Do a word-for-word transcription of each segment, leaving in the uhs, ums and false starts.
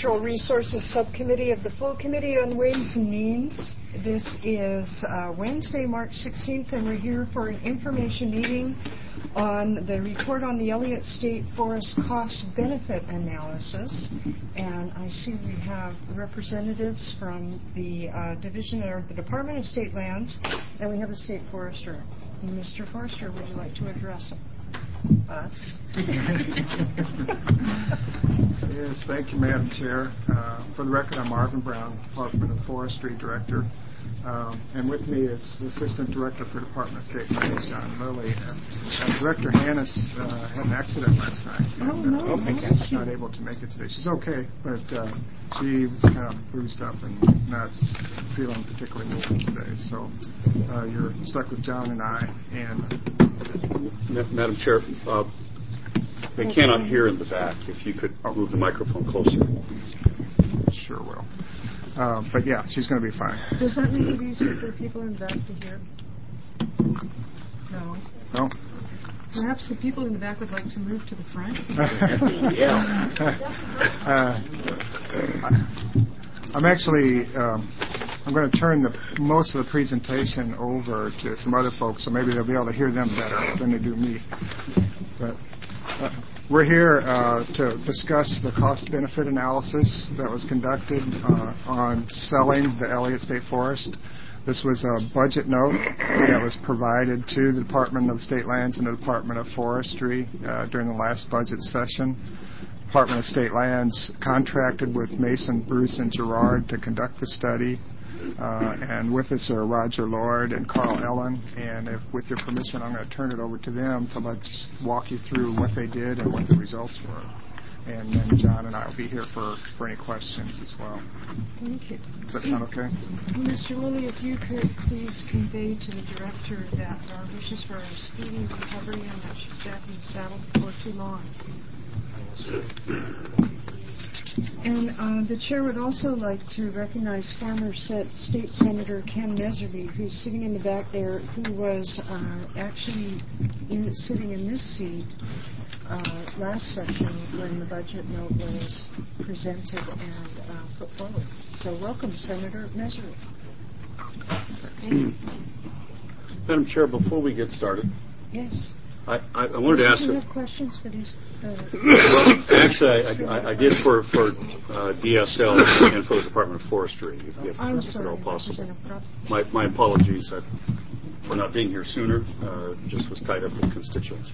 Natural Resources Subcommittee of the Full Committee on Ways and Means. This is uh, Wednesday, March sixteenth, and we're here for an information meeting on the report on the Elliott State Forest cost-benefit analysis. And I see we have representatives from the uh, division or the Department of State Lands, and we have a state forester. Mister Forester, would you like to address them? Us. Yes, thank you, Madam Chair. Uh, for the record, I'm Marvin Brown, Department of Forestry Director. Um, and with me is the Assistant Director for Department of State Lands, John Lilly. Uh, uh, Director Hannes uh, had an accident last night. And, oh, no. uh, she's not able to make it today. She's okay, but uh, she was kind of bruised up and not feeling particularly well today. So uh, you're stuck with John and I. And Madam Chair, uh, they cannot hear in the back. If you could move the microphone closer. Sure will. Uh, but yeah, she's going to be fine. Does that make it easier for people in the back to hear? No. No? Perhaps the people in the back would like to move to the front? Yeah. uh, I'm actually, um, I'm going to turn the most of the presentation over to some other folks, so maybe they'll be able to hear them better than they do me. But uh, we're here uh, to discuss the cost-benefit analysis that was conducted uh, on selling the Elliott State Forest. This was a budget note that was provided to the Department of State Lands and the Department of Forestry uh, during the last budget session. Department of State Lands contracted with Mason, Bruce, and Gerard to conduct the study. Uh, and with us are Roger Lord and Carl Ellen. And if, with your permission, I'm going to turn it over to them to let's walk you through what they did and what the results were. And then John and I will be here for, for any questions as well. Thank you. Does that sound okay? Mister Lilly, if you could please convey to the director that our wishes for a speedy recovery and that she's back in the saddle before too long. And uh, the chair would also like to recognize former State Senator Ken Meservey, who's sitting in the back there, who was uh, actually in, sitting in this seat uh, last session when the budget note was presented and uh, put forward. So welcome, Senator Meservey. Madam Chair, before we get started, yes. I, I, I wanted to ask. Do you have questions for these? Uh, well, actually, I, I, I did for for uh, D S L and for the Department of Forestry, if, if, I'm if sorry, at all possible. Representative My, my apologies uh, for not being here sooner. Uh, just was tied up with constituents.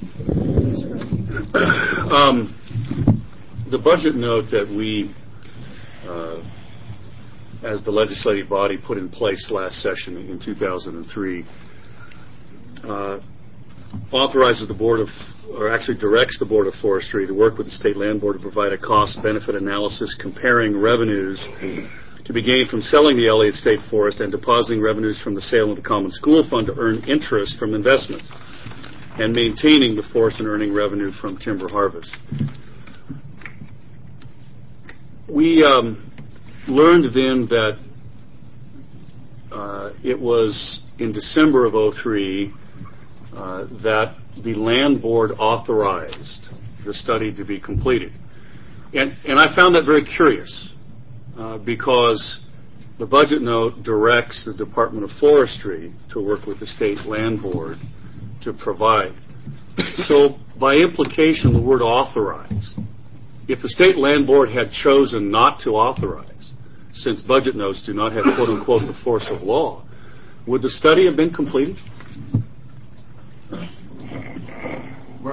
um, the budget note that we, uh, as the legislative body, put in place last session in two thousand three. Uh, authorizes the Board of, or actually directs the Board of Forestry to work with the State Land Board to provide a cost-benefit analysis comparing revenues to be gained from selling the Elliott State Forest and depositing revenues from the sale of the Common School Fund to earn interest from investments and maintaining the forest and earning revenue from timber harvest. We um, learned then that uh, it was in December of oh three Uh, that the Land Board authorized the study to be completed. And, and I found that very curious uh, because the budget note directs the Department of Forestry to work with the State Land Board to provide. So by implication, the word authorize. If the State Land Board had chosen not to authorize, since budget notes do not have quote-unquote the force of law, would the study have been completed? Well,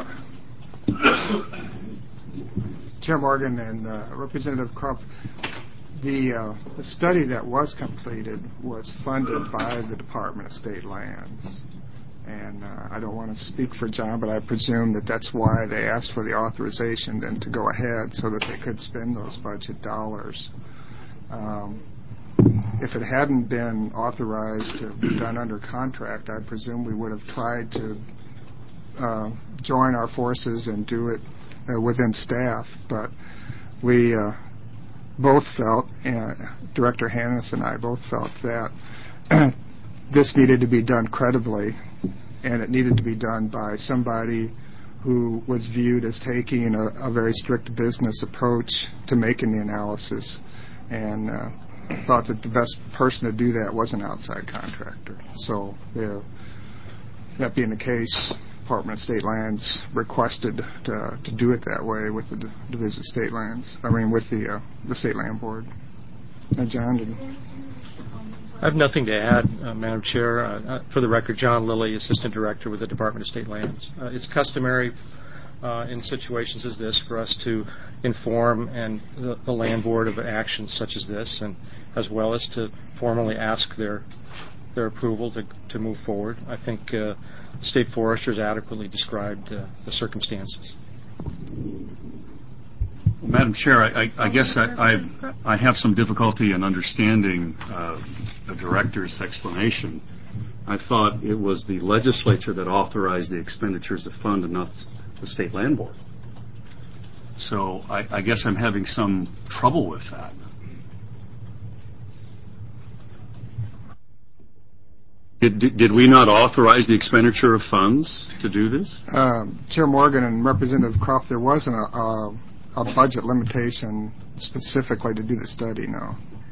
Chair Morgan and uh, Representative Crump, the, uh, the study that was completed was funded by the Department of State Lands. And uh, I don't want to speak for John, but I presume that that's why they asked for the authorization then to go ahead so that they could spend those budget dollars. Um, if it hadn't been authorized to be done under contract, I presume we would have tried to uh, join our forces and do it uh, within staff. But we uh, both felt, uh, Director Hannes and I both felt that this needed to be done credibly, and it needed to be done by somebody who was viewed as taking a, a very strict business approach to making the analysis, and uh, thought that the best person to do that was an outside contractor. So there, that being the case, Department of State Lands requested to, to do it that way with the D- Division of State Lands. I mean, with the uh, the State Land Board. And John, did I have nothing to add, uh, Madam Chair. Uh, for the record, John Lilly, Assistant Director with the Department of State Lands. Uh, it's customary uh, in situations as this for us to inform and the, the Land Board of actions such as this, and as well as to formally ask their their approval to, to move forward. I think uh, the State Foresters adequately described uh, the circumstances. Well, Madam Chair, I, I, I guess I, I, I have some difficulty in understanding uh, the Director's explanation. I thought it was the legislature that authorized the expenditures of fund and not the State Land Board. So I, I guess I'm having some trouble with that. Did, did, did we not authorize the expenditure of funds to do this? Um, Chair Morgan and Representative Krupp, there wasn't a, a, a budget limitation specifically to do the study, no.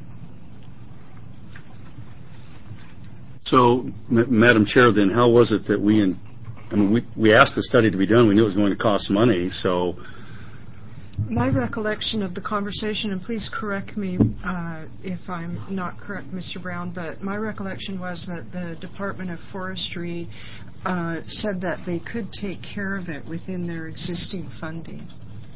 So, M- Madam Chair, then how was it that we, in, I mean, we, we asked the study to be done. We knew it was going to cost money, so... My recollection of the conversation, and please correct me uh, if I'm not correct, Mister Brown, but my recollection was that the Department of Forestry uh, said that they could take care of it within their existing funding.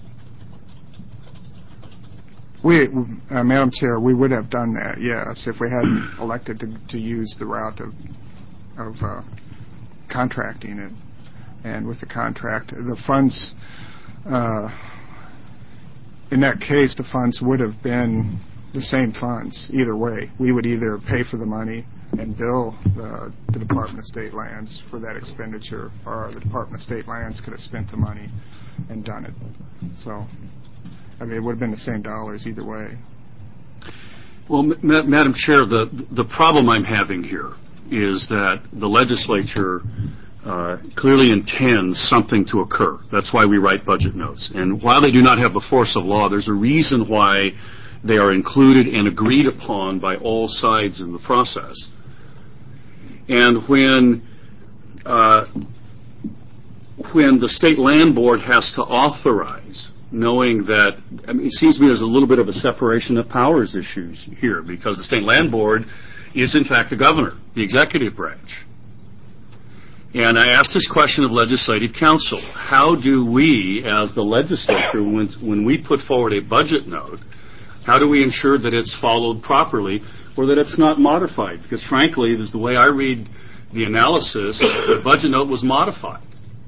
We, uh, Madam Chair, we would have done that, yes, if we hadn't elected to, to use the route of, of uh, contracting it. And with the contract, the funds... Uh, In that case, the funds would have been the same funds either way. We would either pay for the money and bill the, the Department of State Lands for that expenditure, or the Department of State Lands could have spent the money and done it. So, I mean, it would have been the same dollars either way. Well, Ma- Madam Chair, the, the problem I'm having here is that the legislature Uh, clearly intends something to occur. That's why we write budget notes. And while they do not have the force of law, there's a reason why they are included and agreed upon by all sides in the process. And when uh, when the State Land Board has to authorize, knowing that, I mean, it seems to me there's a little bit of a separation of powers issues here, because the State Land Board is, in fact, the governor, the executive branch. And I asked this question of Legislative Counsel. How do we, as the legislature, when, when we put forward a budget note, how do we ensure that it's followed properly or that it's not modified? Because frankly, this is the way I read the analysis, the budget note was modified.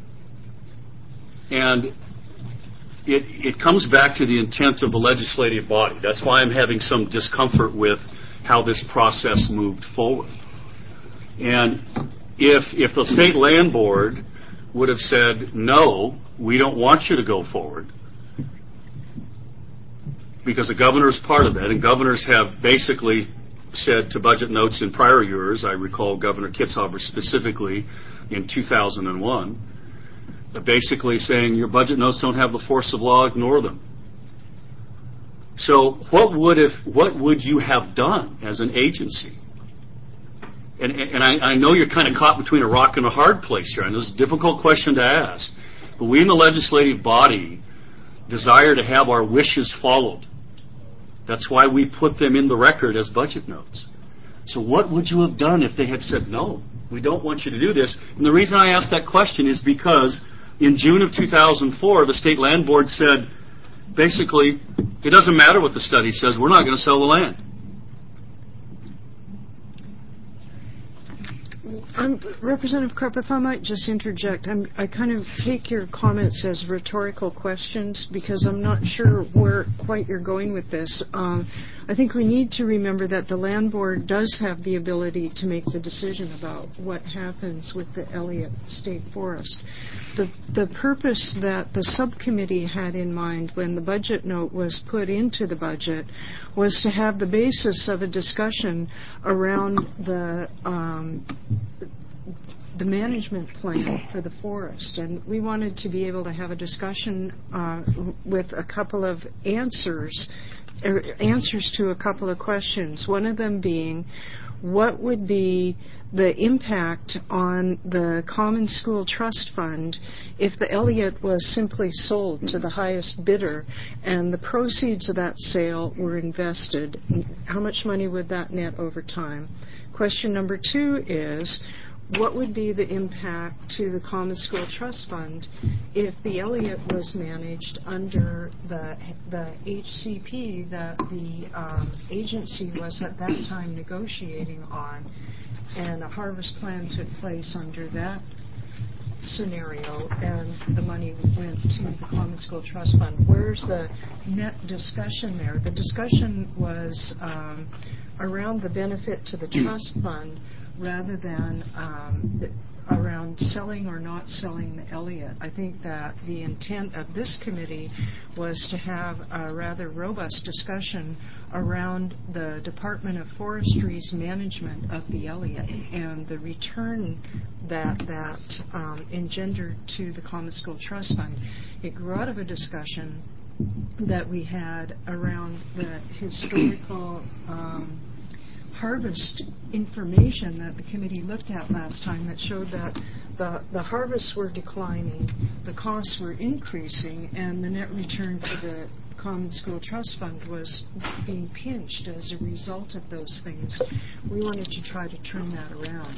And it, it comes back to the intent of the legislative body. That's why I'm having some discomfort with how this process moved forward. And If if the State Land Board would have said, no, we don't want you to go forward, because the governor is part of that, and governors have basically said to budget notes in prior years, I recall Governor Kitzhaber specifically in two thousand one, basically saying your budget notes don't have the force of law, ignore them. So what would if what would you have done as an agency? And, and I, I know you're kind of caught between a rock and a hard place here, and this is a difficult question to ask. But we in the legislative body desire to have our wishes followed. That's why we put them in the record as budget notes. So what would you have done if they had said, no, we don't want you to do this? And the reason I asked that question is because in June of two thousand four, the State Land Board said, basically, it doesn't matter what the study says, we're not going to sell the land. Um, Representative Krupp, if I might just interject, I'm, I kind of take your comments as rhetorical questions because I'm not sure where quite you're going with this. Um, I think we need to remember that the Land Board does have the ability to make the decision about what happens with the Elliott State Forest. The, the purpose that the subcommittee had in mind when the budget note was put into the budget was to have the basis of a discussion around the um, the management plan for the forest. And we wanted to be able to have a discussion uh, with a couple of answers, er, answers to a couple of questions. One of them being, what would be the impact on the Common School Trust Fund if the Elliott was simply sold to the highest bidder and the proceeds of that sale were invested? How much money would that net over time? Question number two is, what would be the impact to the Common School Trust Fund if the Elliott was managed under the the H C P that the um, agency was at that time negotiating on, and a harvest plan took place under that scenario, and the money went to the Common School Trust Fund? Where's the net discussion there? The discussion was um, around the benefit to the trust fund, rather than um, the, around selling or not selling the Elliott. I think that the intent of this committee was to have a rather robust discussion around the Department of Forestry's management of the Elliott and the return that that um, engendered to the Common School Trust Fund. It grew out of a discussion that we had around the historical um, harvest information that the committee looked at last time that showed that the, the harvests were declining, the costs were increasing, and the net return to the Common School Trust Fund was being pinched as a result of those things. We wanted to try to turn that around.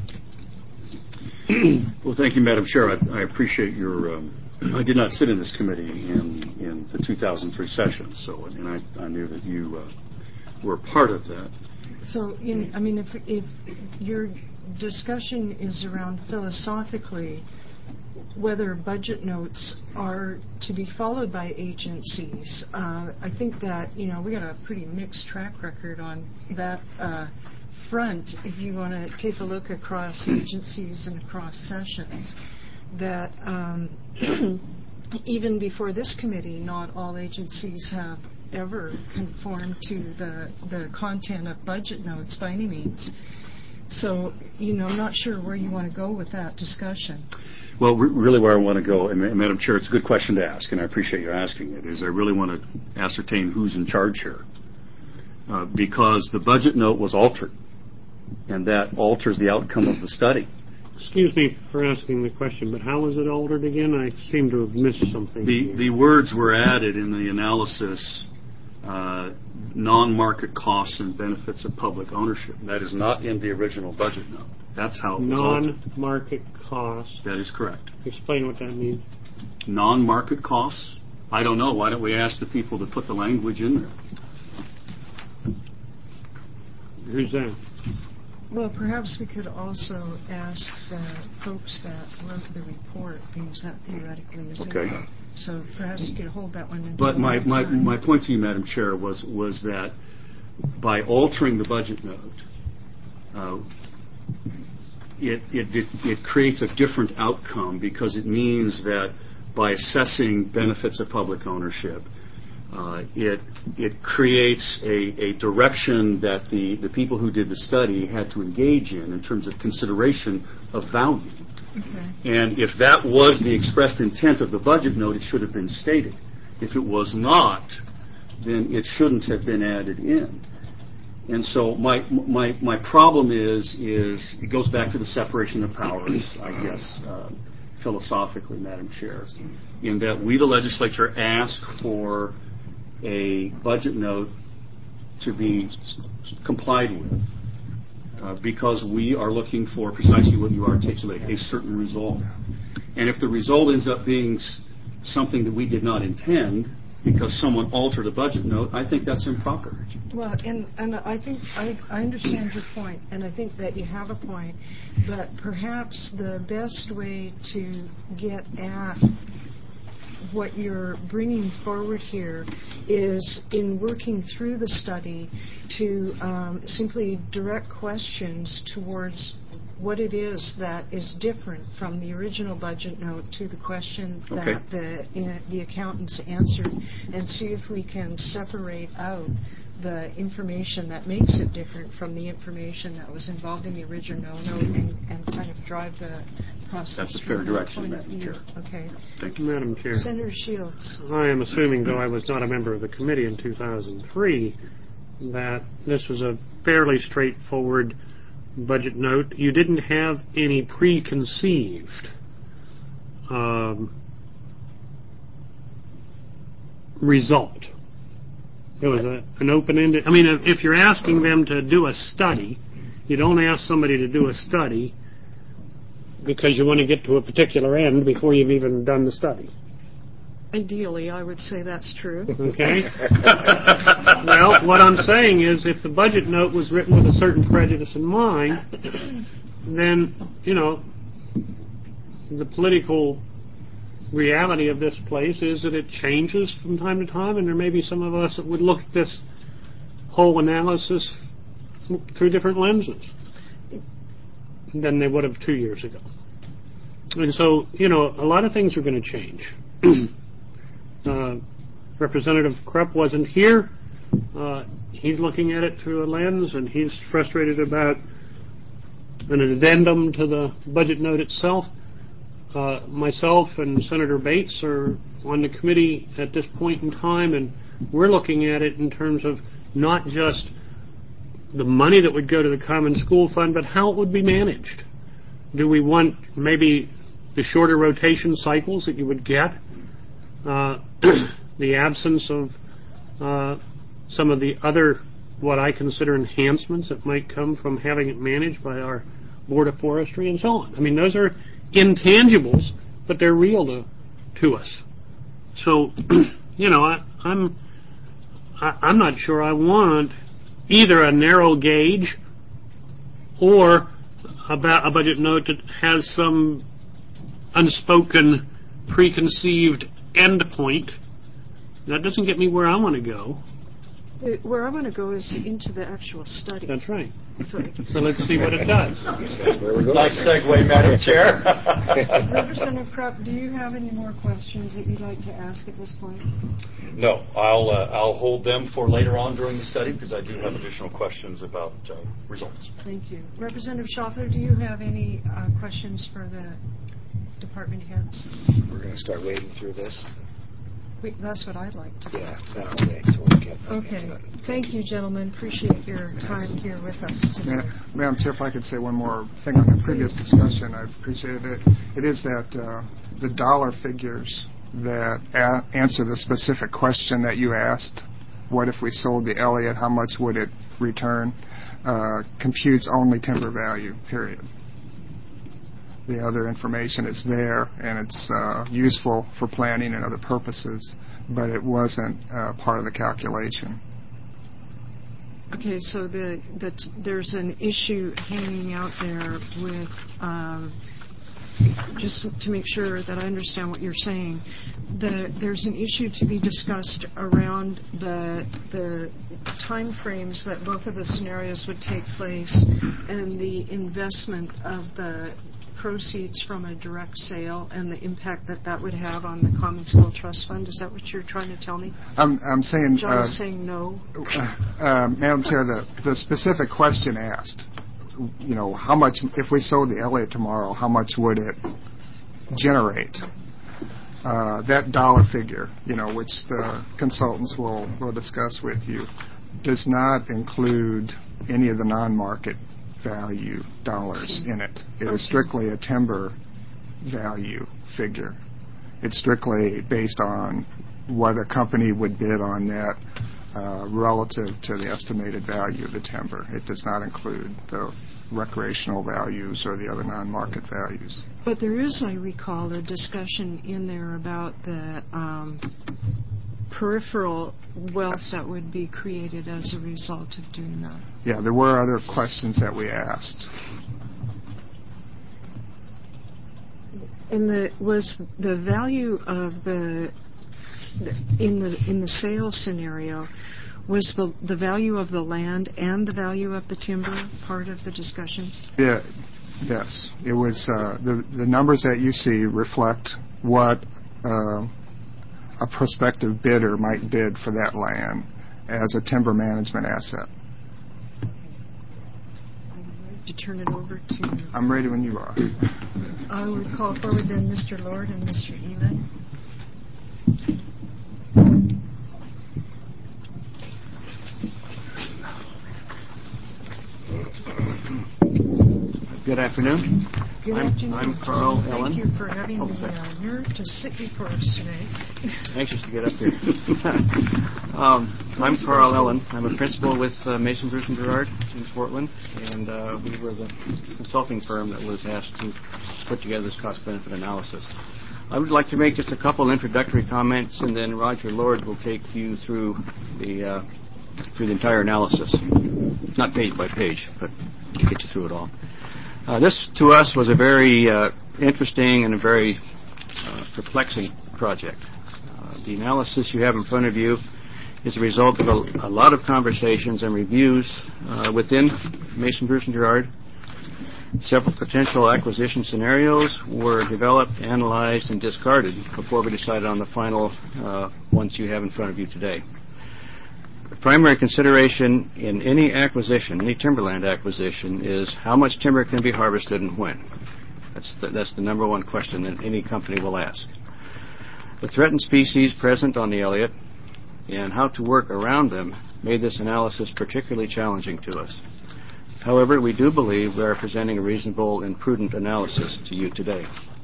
Well, thank you, Madam Chair. I, I appreciate your... Um, I did not sit in this committee in, in the two thousand three session, so and I, I knew that you uh, were part of that. So, in, I mean, if, if your discussion is around philosophically whether budget notes are to be followed by agencies, uh, I think that, you know, we got a pretty mixed track record on that uh, front. If you want to take a look across agencies and across sessions, that um, even before this committee, not all agencies have ever conform to the the content of budget notes by any means. So, you know, I'm not sure where you want to go with that discussion. Well, re- really where I want to go, and Madam Chair, it's a good question to ask, and I appreciate you asking it, is I really want to ascertain who's in charge here. Uh, because the budget note was altered, and that alters the outcome of the study. Excuse me for asking the question, but how was it altered again? I seem to have missed something. The, the words were added in the analysis, uh, non-market costs and benefits of public ownership. That is not in the original budget note. That's how it was altered. Non-market costs. That is correct. Explain what that means. Non-market costs? I don't know. Why don't we ask the people to put the language in there? Who's that? Well, perhaps we could also ask the folks that wrote the report, because that theoretically is Okay. in there. So perhaps you could hold that one until But my, my, time. my point to you, Madam Chair, was, was that by altering the budget note, uh, it, it, it, it creates a different outcome, because it means that by assessing benefits of public ownership, uh, it, it creates a, a direction that the, the people who did the study had to engage in in terms of consideration of value. Okay. And if that was the expressed intent of the budget note, it should have been stated. If it was not, then it shouldn't have been added in. And so my my my problem is is it goes back to the separation of powers, I guess, uh, philosophically, Madam Chair, in that we, the legislature, ask for a budget note to be complied with. Uh, because we are looking for precisely what you articulate, a certain result. And if the result ends up being s- something that we did not intend because someone altered a budget note, I think that's improper. Well, and, and I think I, I understand your point, and I think that you have a point, but perhaps the best way to get at what you're bringing forward here is, in working through the study, to um, simply direct questions towards what it is that is different from the original budget note to the question that Okay. the uh, the accountants answered, and see if we can separate out the information that makes it different from the information that was involved in the original note and, and kind of drive the process. That's a fair from that direction, point of Madam view. Chair. Okay. Thank you. Madam Chair, Senator Shields. I am assuming, though I was not a member of the committee in two thousand three, that this was a fairly straightforward budget note. You didn't have any preconceived um, result. It was a, an open-ended. I mean, if you're asking them to do a study, you don't ask somebody to do a study because you want to get to a particular end before you've even done the study. Ideally, I would say that's true. Okay? Well, what I'm saying is if the budget note was written with a certain prejudice in mind, then, you know, the political reality of this place is that it changes from time to time, and there may be some of us that would look at this whole analysis through different lenses than they would have two years ago. And so, you know, a lot of things are going to change. uh, Representative Krupp wasn't here. Uh, he's looking at it through a lens, and he's frustrated about an addendum to the budget note itself. Uh, myself and Senator Bates are on the committee at this point in time, and we're looking at it in terms of not just the money that would go to the Common School Fund, but how it would be managed. Do we want maybe the shorter rotation cycles that you would get, uh, the absence of uh, some of the other, what I consider enhancements that might come from having it managed by our Board of Forestry and so on? I mean, those are intangibles, but they're real to, to us. So, you know, I, I'm I, I'm not sure I want either a narrow gauge or about a budget note that has some unspoken, preconceived end point. That doesn't get me where I want to go. The, where I want to go is into the actual study. That's right. So, So let's see what it does. Nice segue, Madam Chair. Representative Krupp, do you have any more questions that you'd like to ask at this point? No, I'll uh, I'll hold them for later on during the study because I do have additional questions about uh, results. Thank you. Representative Schaffler, do you have any uh, questions for the department heads? We're going to start wading through this. We, that's what I'd like to do. Yeah, that'll wait until we get Okay. into it. Thank you, gentlemen. Appreciate your time here with us today. Ma- Madam Chair, if I could say one more thing on the previous discussion, I appreciated it. It is that uh, the dollar figures that a- answer the specific question that you asked, what if we sold the Elliott, how much would it return, uh, computes only timber value, period. The other information is there, and it's uh, useful for planning and other purposes, but it wasn't uh, part of the calculation. Okay, so the, the t- there's an issue hanging out there with, um, just to make sure that I understand what you're saying, the, there's an issue to be discussed around the the time frames that both of the scenarios would take place and the investment of the proceeds from a direct sale and the impact that that would have on the Common School Trust Fund. Is that what you're trying to tell me? I'm, I'm saying, John uh, is saying no. uh, uh, Madam Chair, the, the specific question asked, you know, how much, if we sold the Elliott tomorrow, how much would it generate? Uh, that dollar figure, you know, which the consultants will, will discuss with you, does not include any of the non-market value dollars in it. It Okay. is strictly a timber value figure. It's strictly based on what a company would bid on that uh, relative to the estimated value of the timber. It does not include the recreational values or the other non-market values. But there is, I recall, a discussion in there about the um, peripheral wealth that would be created as a result of doing that. Yeah, there were other questions that we asked. And the was the value of the in the in the sales scenario, was the the value of the land and the value of the timber part of the discussion? Yeah, yes, it was uh, the the numbers that you see reflect what uh, a prospective bidder might bid for that land, as a timber management asset. To turn it over to... I'm ready when you are. I would call forward then Mister Lord and Mister Elan. Good afternoon. Good I'm, afternoon. I'm Carl Thank Ellen. you for having Oh, the uh, nerve to sit before us today. Anxious to get up here. um, I'm Carl Ellen. I'm a principal with uh, Mason, Bruce and Gerard in Portland, and uh, we were the consulting firm that was asked to put together this cost-benefit analysis. I would like to make just a couple introductory comments, and then Roger Lord will take you through the uh, through the entire analysis, not page by page, but to get you through it all. Uh, this, to us, was a very uh, interesting and a very uh, perplexing project. Uh, the analysis you have in front of you is a result of a, a lot of conversations and reviews uh, within Mason, Bruce and Gerard. Several potential acquisition scenarios were developed, analyzed, and discarded before we decided on the final uh, ones you have in front of you today. The primary consideration in any acquisition, any timberland acquisition, is how much timber can be harvested and when. That's the, that's the number one question that any company will ask. The threatened species present on the Elliott and how to work around them made this analysis particularly challenging to us. However, we do believe we are presenting a reasonable and prudent analysis to you today.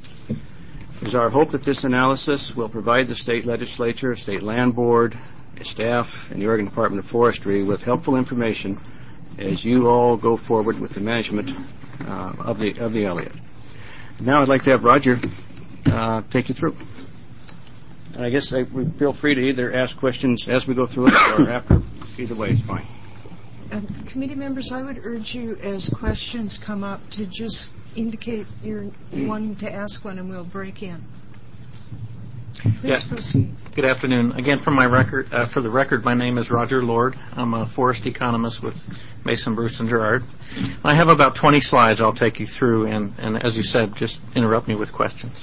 It is our hope that this analysis will provide the state legislature, state land board, staff, and the Oregon Department of Forestry with helpful information as you all go forward with the management uh, of the of the Elliott. Now I'd like to have Roger uh, take you through. And I guess I would feel free to either ask questions as we go through it or after. Either way is fine. Uh, committee members, I would urge you as questions come up to just indicate you're wanting to ask one and we'll break in. Please yeah. proceed. Good afternoon. Again, for my record, uh, for the record, my name is Roger Lord. I'm a forest economist with Mason, Bruce and Gerard. I have about twenty slides I'll take you through, and, and as you said, just interrupt me with questions.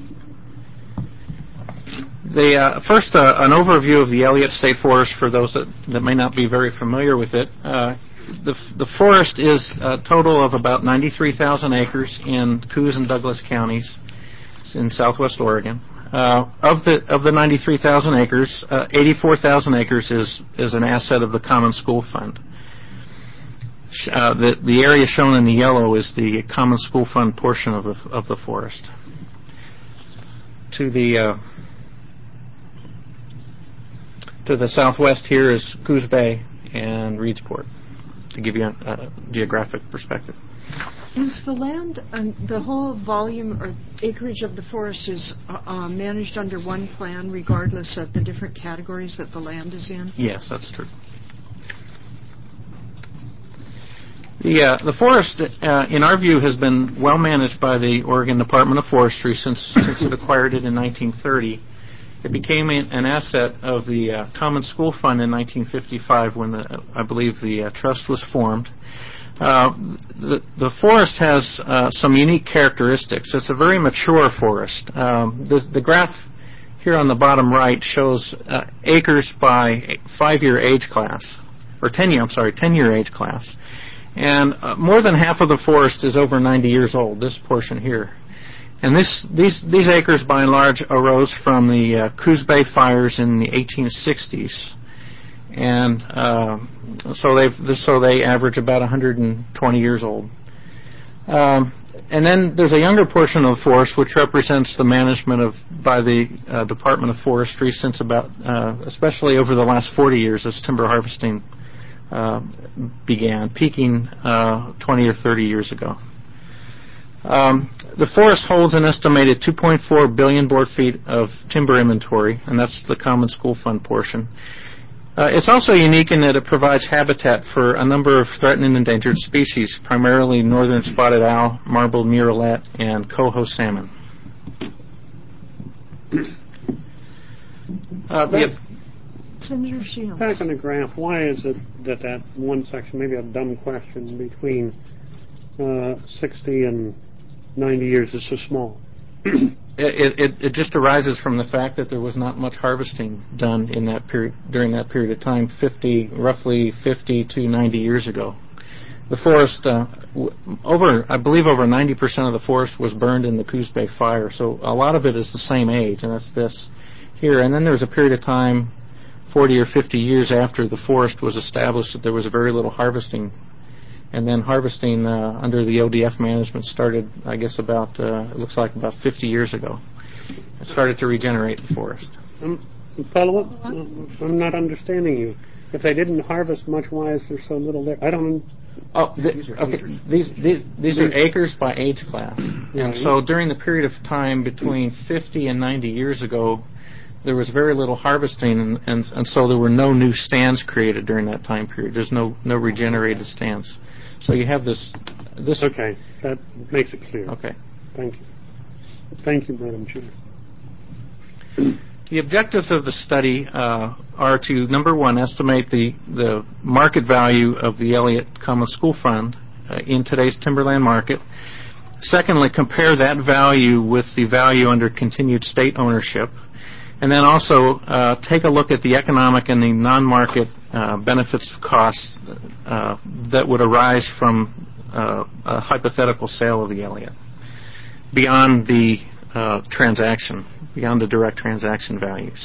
The, uh, first, uh, an overview of the Elliott State Forest for those that, that may not be very familiar with it. Uh, the, the forest is a total of about ninety-three thousand acres in Coos and Douglas counties in southwest Oregon. Uh, of the of the ninety-three thousand acres, uh, eighty-four thousand acres is is an asset of the Common School Fund. Uh, the the area shown in the yellow is the Common School Fund portion of the of the forest. To the uh, to the southwest here is Coos Bay and Reedsport, to give you a, a geographic perspective. Is the land, um, the whole volume or acreage of the forest is uh, uh, managed under one plan regardless of the different categories that the land is in? Yes, that's true. The, uh, the forest, uh, in our view, has been well managed by the Oregon Department of Forestry since, since it acquired it in nineteen thirty. It became a, an asset of the uh, Common School Fund in nineteen fifty-five when the, I believe the uh, trust was formed. Uh, the, the forest has uh, some unique characteristics. It's a very mature forest. Um, the, the graph here on the bottom right shows uh, acres by five-year age class, or ten-year, I'm sorry, ten-year age class. And uh, more than half of the forest is over ninety years old, this portion here. And this, these, these acres, by and large, arose from the uh, Coos Bay fires in the eighteen sixties. And uh, so they so they average about one hundred twenty years old. Um, and then there's a younger portion of the forest which represents the management of by the uh, Department of Forestry since about, uh, especially over the last forty years as timber harvesting uh, began, peaking uh, twenty or thirty years ago. Um, the forest holds an estimated two point four billion board feet of timber inventory, and that's the Common School Fund portion. Uh, it's also unique in that it provides habitat for a number of threatened and endangered species, primarily northern spotted owl, marbled murrelet, and coho salmon. Uh, the, Senator Shields. Back on the graph, why is it that that one section, maybe a dumb question, between uh, sixty and ninety years is so small? it, it, it just arises from the fact that there was not much harvesting done in that period during that period of time, fifty, roughly fifty to ninety years ago. The forest, uh, w- over, I believe over ninety percent of the forest was burned in the Coos Bay fire, so a lot of it is the same age, and that's this here. And then there was a period of time, forty or fifty years after the forest was established, that there was very little harvesting. And then harvesting uh, under the O D F management started, I guess, about, uh, it looks like about fifty years ago. It started to regenerate the forest. Um, follow up? I'm not understanding you. If they didn't harvest much, why is there so little there? I don't... Oh, th- these are okay. Acres. These these these are acres by age class, and so during the period of time between fifty and ninety years ago, there was very little harvesting, and, and and so there were no new stands created during that time period. There's no no regenerated stands, so you have this this. Okay, that makes it clear. Okay, thank you. Thank you, Madam Chair. The objectives of the study uh, are to, number one, estimate the, the market value of the Elliott Common School Fund uh, in today's timberland market. Secondly, compare that value with the value under continued state ownership. And then also uh, take a look at the economic and the non-market uh, benefits costs uh, that would arise from uh, a hypothetical sale of the Elliott beyond the uh, transaction. beyond the direct transaction values.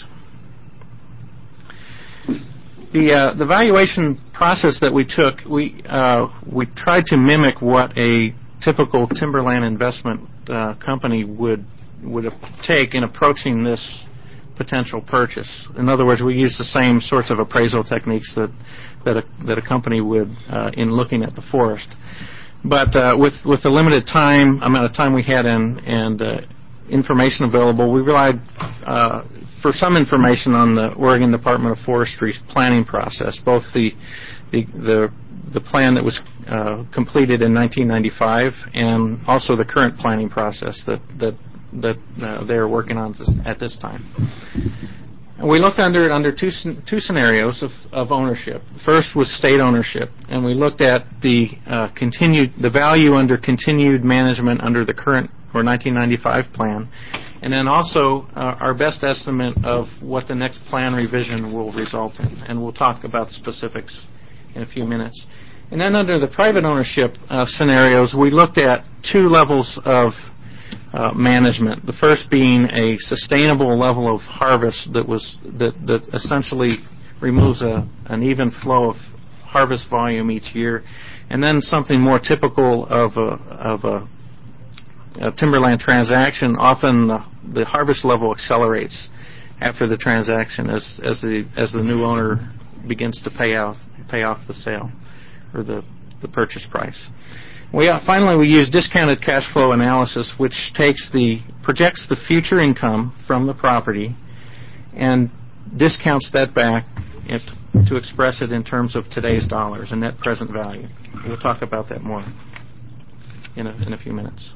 The uh, the valuation process that we took, we uh, we tried to mimic what a typical timberland investment uh, company would would take in approaching this potential purchase. In other words, we used the same sorts of appraisal techniques that that a, that a company would uh, in looking at the forest. But uh, with with the limited time amount of time we had and and uh, information available, we relied uh, for some information on the Oregon Department of Forestry's planning process, both the the the, the plan that was uh, completed in nineteen ninety-five and also the current planning process that that that uh, they are working on this, at this time. And we looked under under two two scenarios of, of ownership. First was state ownership, and we looked at the uh, continued the value under continued management under the current or nineteen ninety-five plan, and then also uh, our best estimate of what the next plan revision will result in, and we'll talk about specifics in a few minutes. And then under the private ownership uh, scenarios, we looked at two levels of uh, management. The first being a sustainable level of harvest that was that, that essentially removes a, an even flow of harvest volume each year, and then something more typical of a, of a A timberland transaction. Often the, the harvest level accelerates after the transaction as as the as the new owner begins to pay out pay off the sale or the the purchase price. We uh, finally we use discounted cash flow analysis, which takes the projects the future income from the property and discounts that back if, to express it in terms of today's dollars and net present value. We'll talk about that more in a in a few minutes.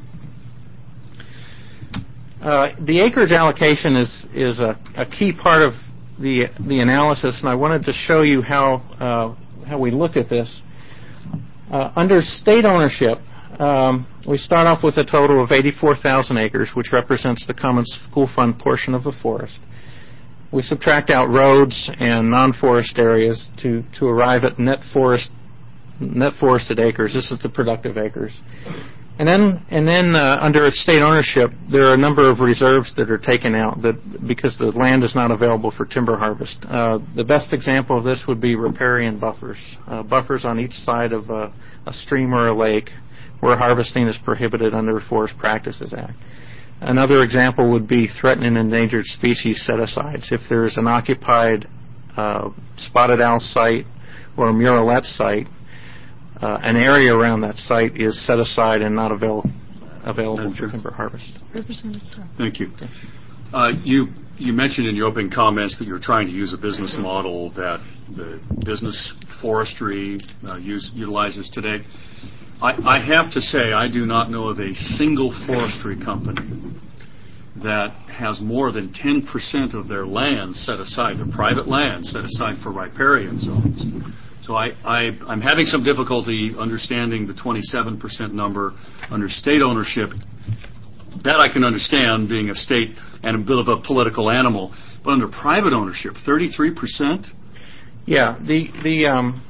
Uh, the acreage allocation is is a, a key part of the the analysis, and I wanted to show you how uh, how we looked at this. Uh, under state ownership, um, we start off with a total of eighty-four thousand acres, which represents the Common School Fund portion of the forest. We subtract out roads and non-forest areas to to arrive at net forest net forested acres. This is the productive acres. And then, and then uh, under state ownership, there are a number of reserves that are taken out that because the land is not available for timber harvest. Uh, the best example of this would be riparian buffers, uh, buffers on each side of a, a stream or a lake where harvesting is prohibited under the Forest Practices Act. Another example would be threatened and endangered species set-asides. If there is an occupied uh, spotted owl site or a murrelet site, Uh, an area around that site is set aside and not avail- available for timber harvest. Thank you. Uh, you you mentioned in your opening comments that you're trying to use a business model that the business forestry uh, use, utilizes today. I, I have to say I do not know of a single forestry company that has more than ten percent of their land set aside, their private land set aside for riparian zones. So I, I, I'm having some difficulty understanding the twenty-seven percent number under state ownership that I can understand, being a state and a bit of a political animal. But under private ownership, thirty-three percent? Yeah, the the um,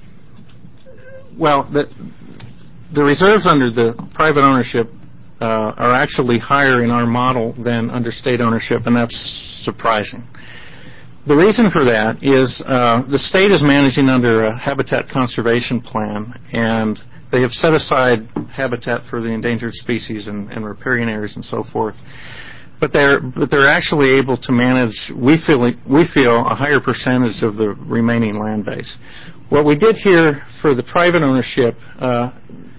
well, the the reserves under the private ownership uh, are actually higher in our model than under state ownership, and that's surprising. The reason for that is uh, the state is managing under a habitat conservation plan, and they have set aside habitat for the endangered species and, and riparian areas and so forth. But they're but they're actually able to manage, we feel we feel, a higher percentage of the remaining land base. What we did here for the private ownership, uh,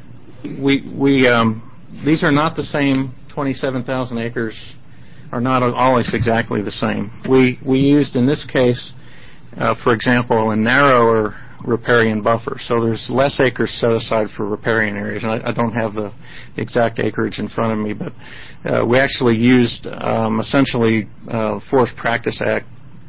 we we um, these are not the same twenty-seven thousand acres. Are not always exactly the same. We we used in this case, uh, for example, a narrower riparian buffer. So there's less acres set aside for riparian areas. And I, I don't have the exact acreage in front of me, but uh, we actually used um, essentially uh, Forest Practice Act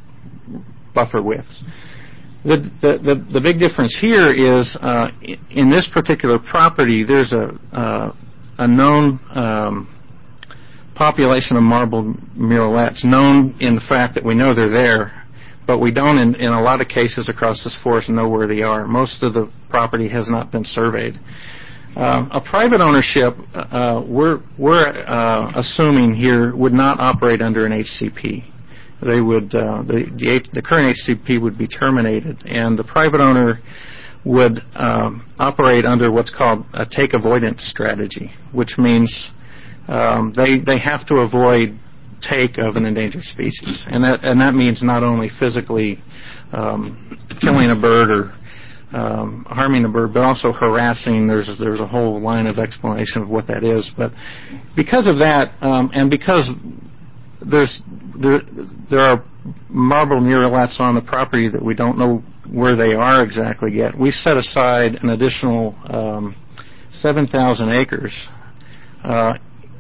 buffer widths. The, the, the, the big difference here is uh, in this particular property, there's a, uh, a known um, population of marbled murrelets, known in the fact that we know they're there, but we don't in, in a lot of cases across this forest know where they are. Most of the property has not been surveyed. Uh, a private ownership, uh, we're, we're uh, assuming here, would not operate under an H C P. They would uh, the, the the current H C P would be terminated, and the private owner would um, operate under what's called a take avoidance strategy, which means um, they they have to avoid take of an endangered species, and that and that means not only physically um, killing a bird or um, harming a bird, but also harassing. There's there's a whole line of explanation of what that is, but because of that, um, and because there's there there are marble murrelets on the property that we don't know where they are exactly yet, we set aside an additional um, seven thousand acres uh,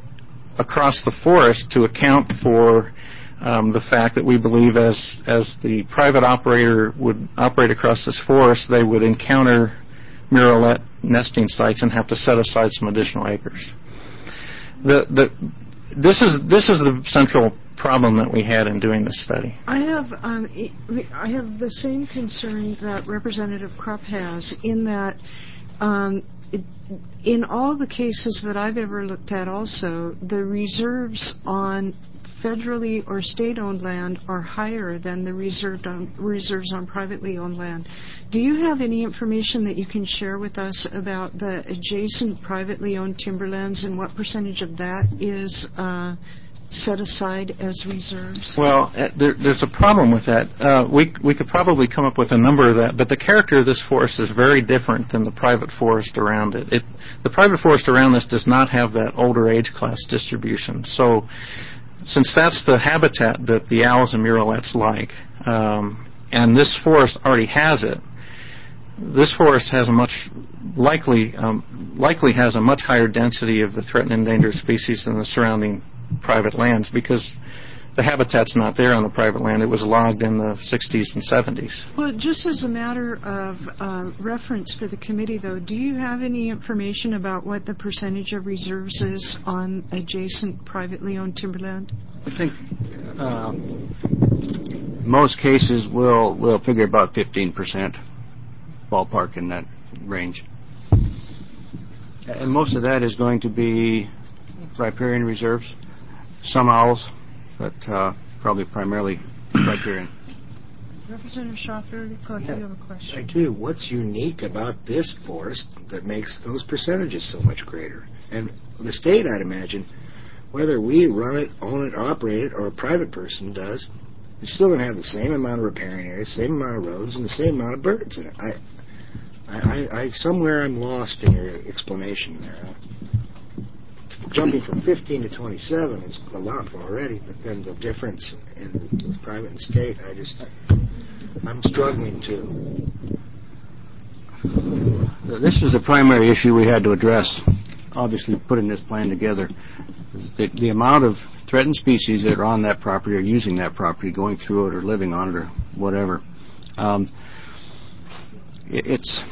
across the forest to account for um, the fact that we believe as as the private operator would operate across this forest, they would encounter murrelet nesting sites and have to set aside some additional acres. The the This is this is the central problem that we had in doing this study. I have um, I have the same concern that Representative Krupp has, in that um, it, in all the cases that I've ever looked at, also the reserves on federally or state-owned land are higher than the reserved on, reserves on privately owned land. Do you have any information that you can share with us about the adjacent privately owned timberlands and what percentage of that is uh, set aside as reserves? Well, uh, there, there's a problem with that. Uh, we we could probably come up with a number of that, but the character of this forest is very different than the private forest around it. it the private forest around this does not have that older age class distribution. So since that's the habitat that the owls and murrelets like, um, and this forest already has it, this forest has a much likely um, likely has a much higher density of the threatened and endangered species than the surrounding private lands, because the habitat's not there on the private land. It was logged in the sixties and seventies. Well, just as a matter of uh, reference for the committee, though, do you have any information about what the percentage of reserves is on adjacent privately owned timberland? I think uh, most cases we'll, we'll figure about fifteen percent, ballpark in that range. And most of that is going to be riparian reserves, some owls, but uh, probably primarily riparian. Representative Schaffer, you have a question. I do. What's unique about this forest that makes those percentages so much greater? And the state, I'd imagine, whether we run it, own it, operate it, or a private person does, it's still going to have the same amount of riparian areas, same amount of roads, and the same amount of birds in it. I, I, I somewhere I'm lost in your explanation there. Jumping from fifteen to twenty-seven is a lot already, but then the difference in the private and state, I just, I'm struggling to. This is the primary issue we had to address, obviously putting this plan together. The, the amount of threatened species that are on that property or using that property, going through it or living on it or whatever. Um, it, it's,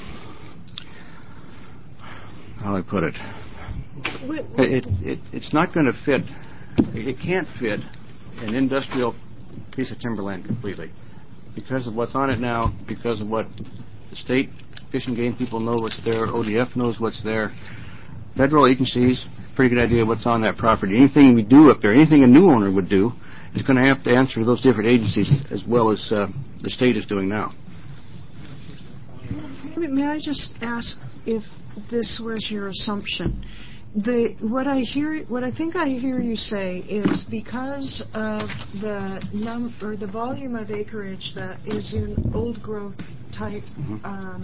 how do I put it? It, it, it's not going to fit it can't fit an industrial piece of timberland completely because of what's on it now, because of what the state Fish and Game people know what's there, O D F knows what's there, federal agencies, pretty good idea what's on that property. Anything we do up there, anything a new owner would do, is going to have to answer to those different agencies as well as uh, the state is doing now. May I just ask if this was your assumption? The what I hear, what I think I hear you say is because of the num or the volume of acreage that is in old growth type mm-hmm. um,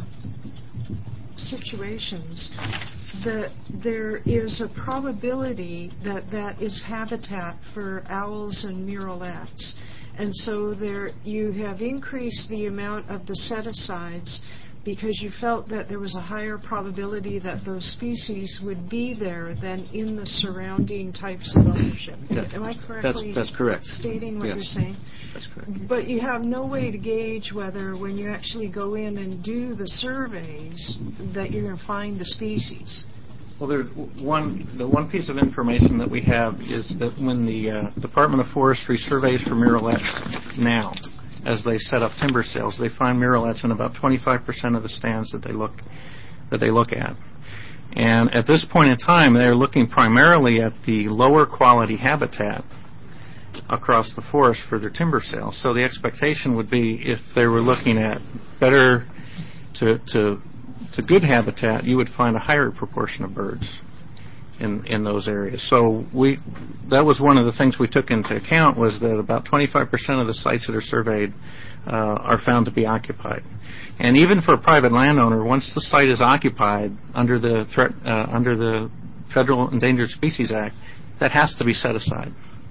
situations, that there is a probability that that is habitat for owls and murrelets, and so there you have increased the amount of the set-asides because you felt that there was a higher probability that those species would be there than in the surrounding types of ownership. That, Am I correctly that's, that's correct. stating what yes. you're saying? That's correct. But you have no way to gauge whether when you actually go in and do the surveys that you're going to find the species. Well, there, one, the one piece of information that we have is that when the uh, Department of Forestry surveys for murrelets now, as they set up timber sales, they find murrelets in about twenty-five percent of the stands that they look that they look at. And at this point in time, they're looking primarily at the lower quality habitat across the forest for their timber sales. So the expectation would be if they were looking at better to to to good habitat, you would find a higher proportion of birds in in those areas. So we that was one of the things we took into account was that about twenty-five percent of the sites that are surveyed uh, are found to be occupied. And even for a private landowner, once the site is occupied under the threat uh, under the Federal Endangered Species Act, that has to be set aside.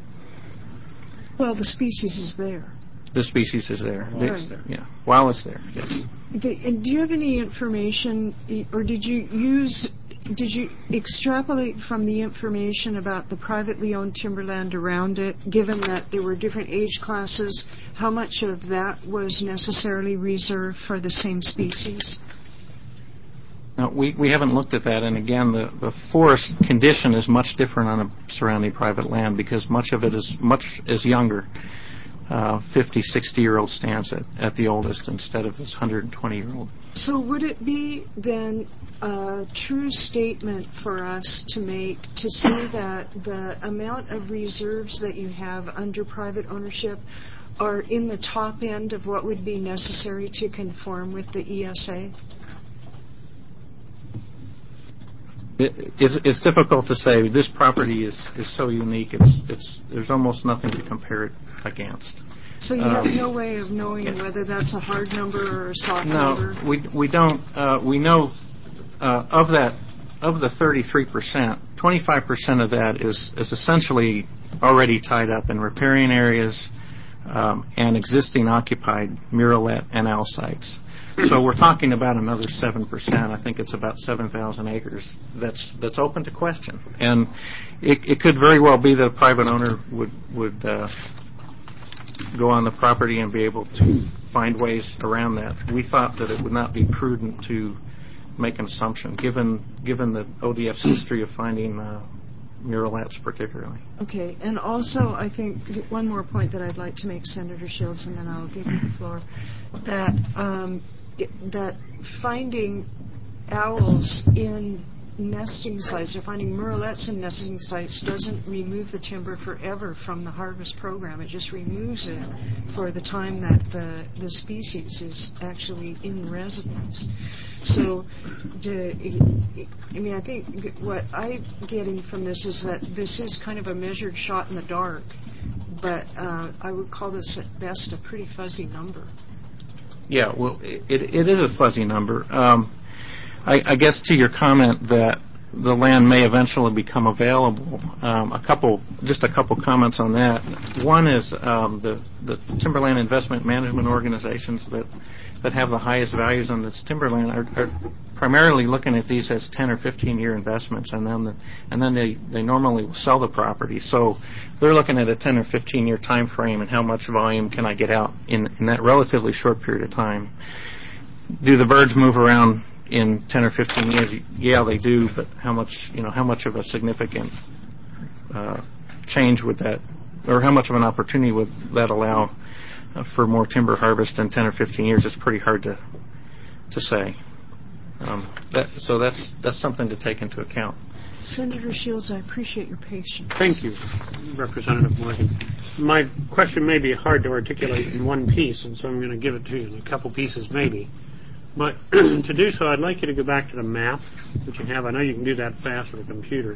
Well, the species is there. The species is there. Right. It's there. Yeah, while it's there. Yes. The, and do you have any information, or did you use? Did you extrapolate from the information about the privately owned timberland around it, given that there were different age classes, how much of that was necessarily reserved for the same species? No, we, we haven't looked at that, and again, the, the forest condition is much different on a surrounding private land because much of it is much is younger, uh, fifty, sixty-year-old stands at, at the oldest instead of this one hundred twenty-year-old. So would it be then a true statement for us to make to say that the amount of reserves that you have under private ownership are in the top end of what would be necessary to conform with the E S A? It, it's, it's difficult to say. This property is, is so unique. It's it's there's almost nothing to compare it against. So you um, have no way of knowing yeah. whether that's a hard number or a soft no, number? No, we we don't. Uh, we know uh, of that of the thirty-three percent, twenty-five percent of that is is essentially already tied up in riparian areas um, and existing occupied murrelet and owl sites. So we're talking about another seven percent. I think it's about seven thousand acres that's that's open to question. And it, it could very well be that a private owner would, would uh, go on the property and be able to find ways around that. We thought that it would not be prudent to make an assumption, given given the O D F's history of finding uh, murrelets particularly. Okay, and also I think one more point that I'd like to make, Senator Shields, and then I'll give you the floor, that um, that finding owls in nesting sites or finding murrelets in nesting sites doesn't remove the timber forever from the harvest program. It just removes it for the time that the, the species is actually in residence. So, to, I mean, I think what I'm getting from this is that this is kind of a measured shot in the dark, but uh, I would call this at best a pretty fuzzy number. Yeah, well, it, it is a fuzzy number. Um, I, I guess to your comment that the land may eventually become available, um, a couple, just a couple comments on that. One is um, the, the timberland investment management organizations that, that have the highest values on this timberland are, are primarily looking at these as ten or fifteen year investments, and then the, and then they, they normally will sell the property. So they're looking at a ten or fifteen year time frame and how much volume can I get out in, in that relatively short period of time. Do the birds move around in ten or fifteen years? Yeah, they do, but how much, you know, how much of a significant uh, change would that, or how much of an opportunity would that allow uh, for more timber harvest in ten or fifteen years? It's pretty hard to to say. Um, that, so that's that's something to take into account. Senator Shields, I appreciate your patience. Thank you, Representative Morgan. My question may be hard to articulate in one piece, and so I'm going to give it to you in a couple pieces maybe. But to do so, I'd like you to go back to the map that you have. I know you can do that fast with a computer.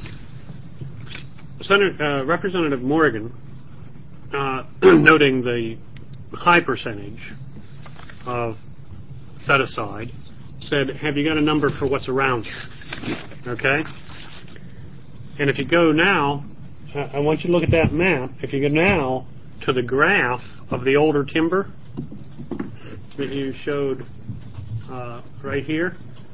Senator, uh, Representative Morgan, uh, noting the high percentage of set-aside, said, have you got a number for what's around there? Okay? And if you go now, uh, I want you to look at that map. If you go now to the graph of the older timber that you showed uh, right here,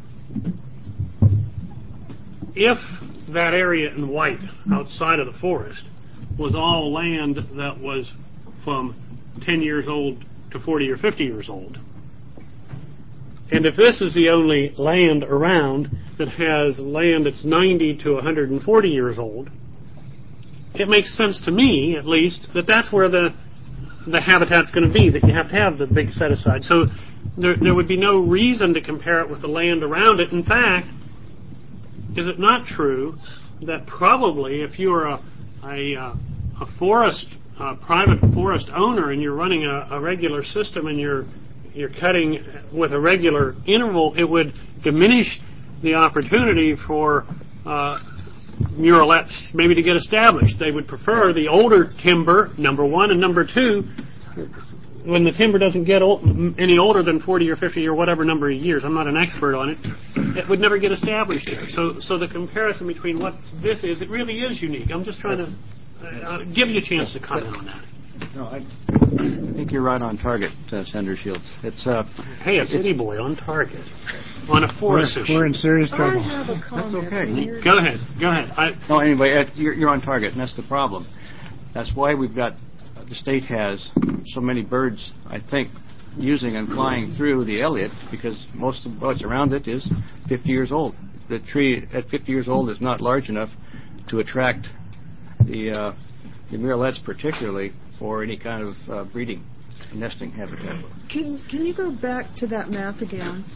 if that area in white outside of the forest was all land that was from ten years old to forty or fifty years old, and if this is the only land around that has land that's ninety to one hundred forty years old, it makes sense to me, at least, that that's where the the habitat's going to be, that you have to have the big set-aside. So there, there would be no reason to compare it with the land around it. In fact, is it not true that probably if you are a, a, a forest, a private forest owner, and you're running a, a regular system and you're you're cutting with a regular interval, it would diminish the opportunity for uh, murrelets maybe to get established. They would prefer the older timber, number one, and number two, when the timber doesn't get old, any older than forty or fifty or whatever number of years, I'm not an expert on it, it would never get established there. So, so the comparison between what this is, it really is unique. I'm just trying to uh, give you a chance to comment on that. No, I, I think you're right on target, uh, Senator Shields. It's uh, hey, a city boy on target on a forest we're, issue. We're in serious trouble. I have a comment. That's okay. Go ahead. Go ahead. I, no, anyway, uh, you're, you're on target, and that's the problem. That's why we've got uh, the state has so many birds, I think, using and flying through the Elliott, because most of what's around it is fifty years old. The tree at fifty years old is not large enough to attract the uh, the murrelets, particularly for any kind of uh, breeding, nesting habitat. Can Can you go back to that map again?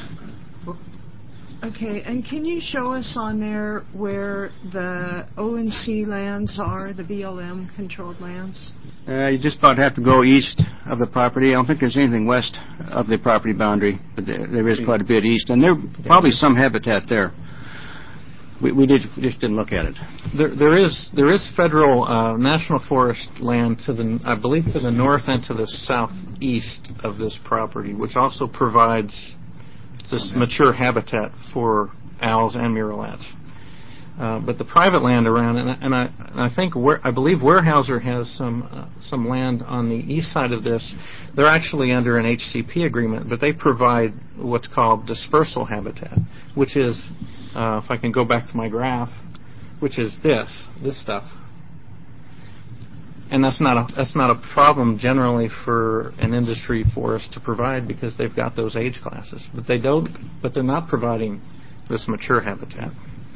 Okay, and can you show us on there where the O and C lands are, the B L M controlled lands? Uh, you just about have to go east of the property. I don't think there's anything west of the property boundary, but there, there is quite a bit east, and there's probably some habitat there. We, we did we just didn't look at it. There, there is there is federal uh, national forest land to the I believe to the north and to the southeast of this property, which also provides this mature habitat for owls and murrelets. Uh, but the private land around, and, and I and I think where, I believe Weyerhaeuser has some uh, some land on the east side of this. They're actually under an H C P agreement, but they provide what's called dispersal habitat, which is Uh, if I can go back to my graph, which is this, this stuff, and that's not a that's not a problem generally for an industry forest to provide because they've got those age classes, but they don't. But they're not providing this mature habitat.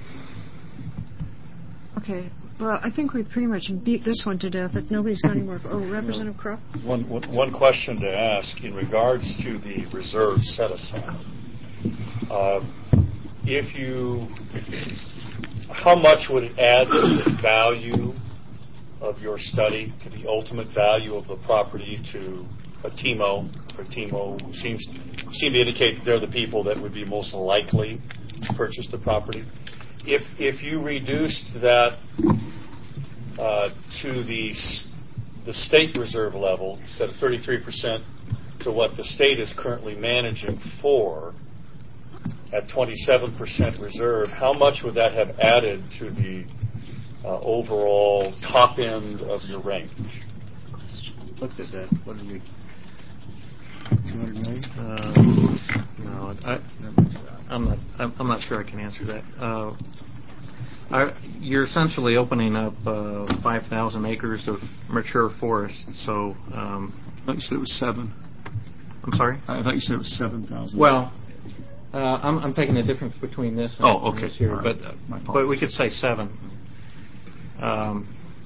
Okay. Well, I think we pretty much beat this one to death. If nobody's got any more, oh, Representative Krupp. One, one question to ask in regards to the reserve set aside. Uh, If you, how much would it add to the value of your study, to the ultimate value of the property, to a T M O? For T M O seems seem to indicate that they're the people that would be most likely to purchase the property. If if you reduced that uh, to the the state reserve level instead of thirty-three percent to what the state is currently managing for, at twenty-seven percent reserve, how much would that have added to the uh, overall top end of your range? Looked at that. What did we? two hundred million? Uh, no, I, I'm not. I'm, I'm not sure I can answer that. Uh, I, you're essentially opening up uh, five thousand acres of mature forest. So um, I thought you said it was seven. I'm sorry. I thought you said it was seven thousand. Well. Uh, I'm, I'm taking the difference between this and, oh, okay. and this here, right. but uh, but we could say seven. Um,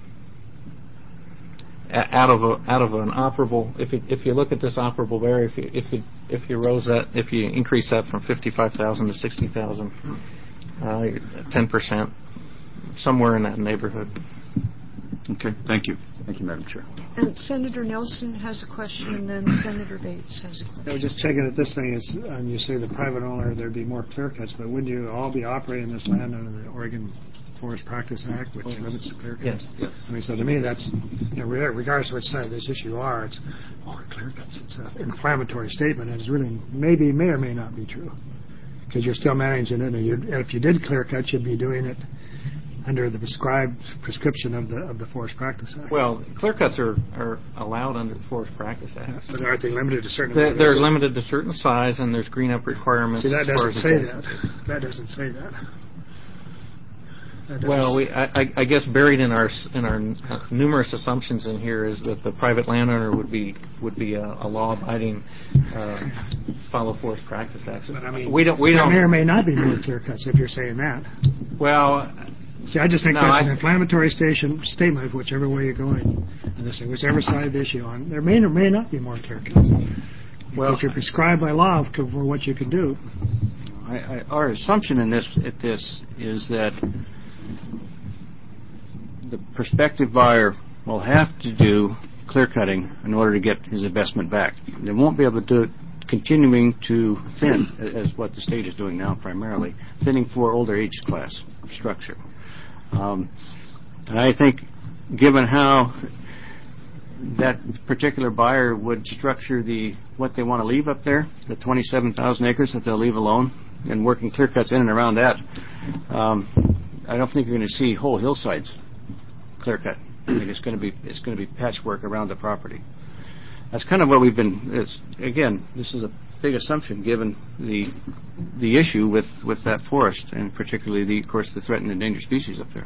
a- out of a, out of an operable. If you, if you look at this operable area, if you if you if you rose that, if you increase that from fifty-five thousand to sixty thousand, uh, ten percent, somewhere in that neighborhood. Okay, thank you. Thank you, Madam Chair. And Senator Nelson has a question, and then Senator Bates has a question. I was just checking that this thing is, um, you say the private owner, there'd be more clear cuts, but wouldn't you all be operating this land under the Oregon Forest Practice Act, which limits the clear cuts? Yes, yes. I mean, so to me, that's, you know, re- regardless of which side of this issue you are, it's, oh, clear cuts, it's an inflammatory statement, and it's really, maybe, may or may not be true. Because you're still managing it, and, you, and if you did clear cut, you'd be doing it under the prescribed prescription of the of the Forest Practice Act. Well, clear cuts are, are allowed under the Forest Practice Act. But aren't they limited to certain? They're, they're limited to certain size, and there's green up requirements. See, that as far doesn't as say it goes. that. That doesn't say that. That doesn't Well, say- we, I, I guess buried in our s- in our uh, numerous assumptions in here is that the private landowner would be would be a, a law-abiding, uh, follow Forest Practice Act. But I mean, we don't we there don't. may or may not be more clear cuts if you're saying that. Well, See, I just think No, that's I- an inflammatory station statement, whichever way you're going in this thing, whichever side of the issue on. There may or may not be more clear cuts. Well, But you're prescribed by law for for what you can do. I, I, our assumption in this at this is that the prospective buyer will have to do clear cutting in order to get his investment back. They won't be able to do it continuing to thin, as what the state is doing now primarily, thinning for older age class structure. Um, and I think, given how that particular buyer would structure the what they want to leave up there, the twenty-seven thousand acres that they'll leave alone, and working clear cuts in and around that, um, I don't think you're going to see whole hillsides clear cut. I think it's going to be it's going to be patchwork around the property. That's kind of what we've been. It's, again, this is a big assumption given the the issue with, with that forest, and particularly the, of course, the threatened and endangered species up there.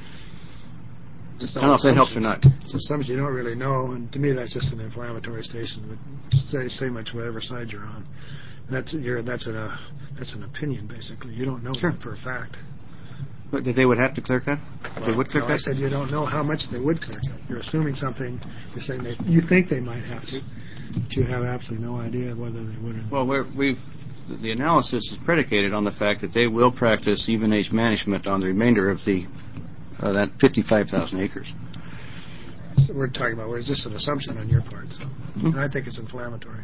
I don't know if that helps or not. It's assumptions you don't really know, and to me that's just an inflammatory station. But say say much whatever side you're on. That's you're that's an uh, that's an opinion basically. You don't know Sure. that for a fact. But that they would have to clear cut? They would clear No, I cut? said you don't know how much they would clear cut. You're assuming something. You're saying they you think they might have to, but you have absolutely no idea whether they would or not. Well, we're, we've the analysis is predicated on the fact that they will practice even age management on the remainder of the uh, that fifty-five thousand acres. So we're talking about. Is this an assumption on your part? So, and I think it's inflammatory.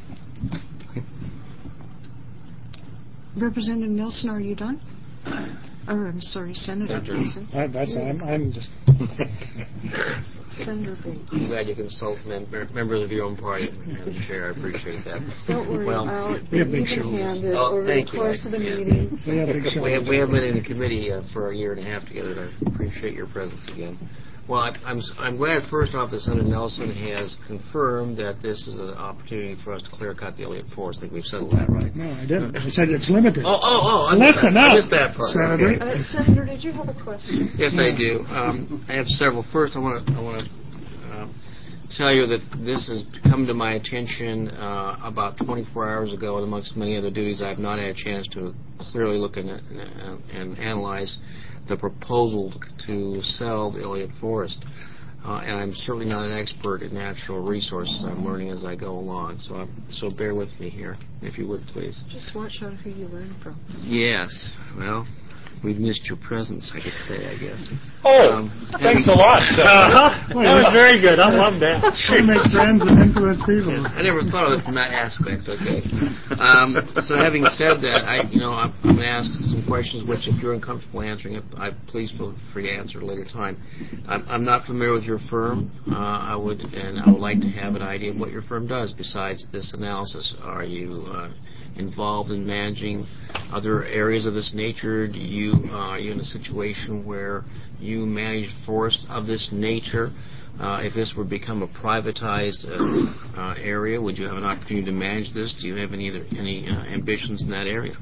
Representative Nelson, are you done? Or, I'm sorry, Senator Nelson. I, that's I'm, I'm just. Senator Bates. I'm glad you consult mem- members of your own party, Madam Chair. I appreciate that. Don't worry, Well, I'll we have big even-handed shoulders. Oh, over thank the you. course of the Yeah. meeting. We have big We shoulders. have, we have been in a committee uh, for a year and a half together, and I appreciate your presence again. Well, I, I'm I'm glad first off that Senator Nelson has confirmed that this is an opportunity for us to clear cut the Elliott Forest. I think we've settled that, right? No, I didn't. I said it's limited. Oh, oh, oh! I missed Listen that. up, I missed that part. Senator. Okay. Uh, Senator, did you have a question? Yes, I do. Um, I have several. First, I want to I want to uh, tell you that this has come to my attention uh, about twenty-four hours ago, and amongst many other duties, I have not had a chance to clearly look and, and, and analyze the proposal to sell the Elliott Forest. Uh, and I'm certainly not an expert in natural resources. I'm learning as I go along. So, I'm, so bear with me here, if you would, please. Just watch out who you learn from. Yes. Well, we've missed your presence, I could say, I guess. Oh, Um, thanks having- a lot, sir. That was very good. I love that. We make friends and influence people. I never thought of it from that aspect. Okay. Um, so having said that, I, you know, I'm, I'm going to ask some questions which, if you're uncomfortable answering it, I please feel free to answer at a later time. I'm, I'm not familiar with your firm. Uh, I would, and I would like to have an idea of what your firm does besides this analysis. Are you uh, involved in managing other areas of this nature? Do you uh, are you in a situation where you manage forests of this nature? Uh, if this would become a privatized uh, uh, area, would you have an opportunity to manage this? Do you have any other, any uh, ambitions in that area?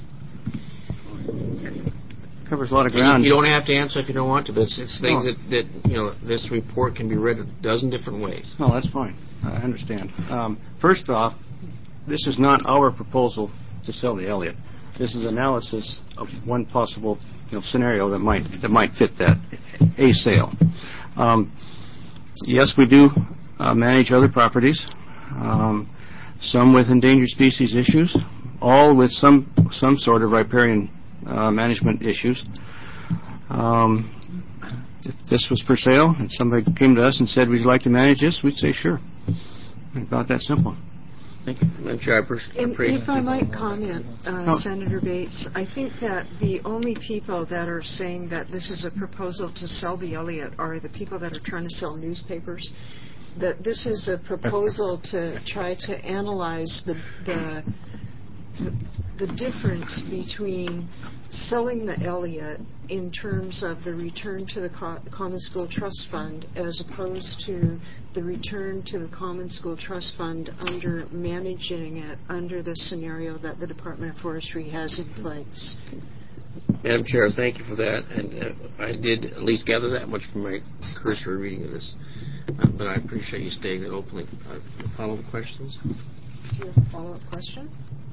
Covers a lot of And ground. you, you don't have to answer if you don't want to, but it's, it's things No. that, that, you know, this report can be read a dozen different ways. No, that's fine. I understand. Um, first off, this is not our proposal to sell the Elliott. This is analysis of one possible, you know, scenario that might that might fit that, a sale. Um, Yes, we do uh, manage other properties, um, some with endangered species issues, all with some some sort of riparian uh, management issues. Um, if this was for sale and somebody came to us and said, would you like to manage this, we'd say sure. About that simple. Thank you. Madam Chair, I appreciate. If I might comment, uh, Oh. Senator Bates, I think that the only people that are saying that this is a proposal to sell the Elliott are the people that are trying to sell newspapers. That this is a proposal to try to analyze the the the, the difference between selling the Elliott in terms of the return to the Co- Common School Trust Fund as opposed to the return to the Common School Trust Fund under managing it under the scenario that the Department of Forestry has in place. Madam Chair, thank you for that. And uh, I did at least gather that much from my cursory reading of this. Uh, but I appreciate you stating that openly. Uh, follow-up questions? Do you have a follow-up question?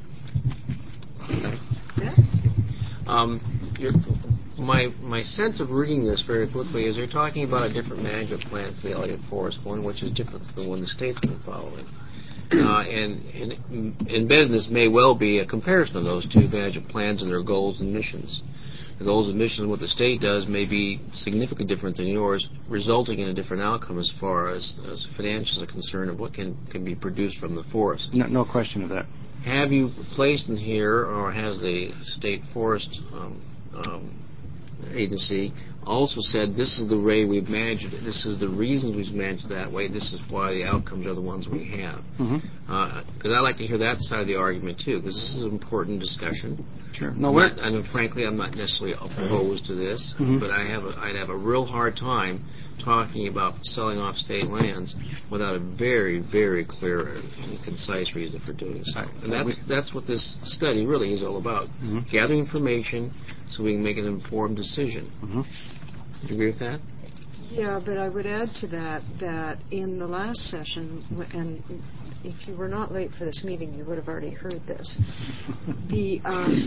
No. Yeah. Um, you're, my my sense of reading this very quickly is they're talking about a different management plan for the Elliott Forest, one which is different than the one the state's been following. Uh, and, and embedded in this may well be a comparison of those two management plans and their goals and missions. The goals and missions of what the state does may be significantly different than yours, resulting in a different outcome as far as, as financials are concerned of what can, can be produced from the forest. No, no question of that. Have you placed in here, or has the state forest um, um, agency also said this is the way we've managed it, this is the reasons we've managed it that way, this is why the outcomes are the ones we have? Because Mm-hmm. uh, I like to hear that side of the argument too, because this is an important discussion. Sure. No, I'm we're, not, and frankly, I'm not necessarily opposed to this, Mhm. but I have a, I'd have a real hard time talking about selling off state lands without a very, very clear and concise reason for doing so. And that's that's what this study really is all about: mm-hmm. gathering information so we can make an informed decision. Mm-hmm. Do you agree with that? Yeah, but I would add to that that in the last session, w- and if you were not late for this meeting, you would have already heard this. The um,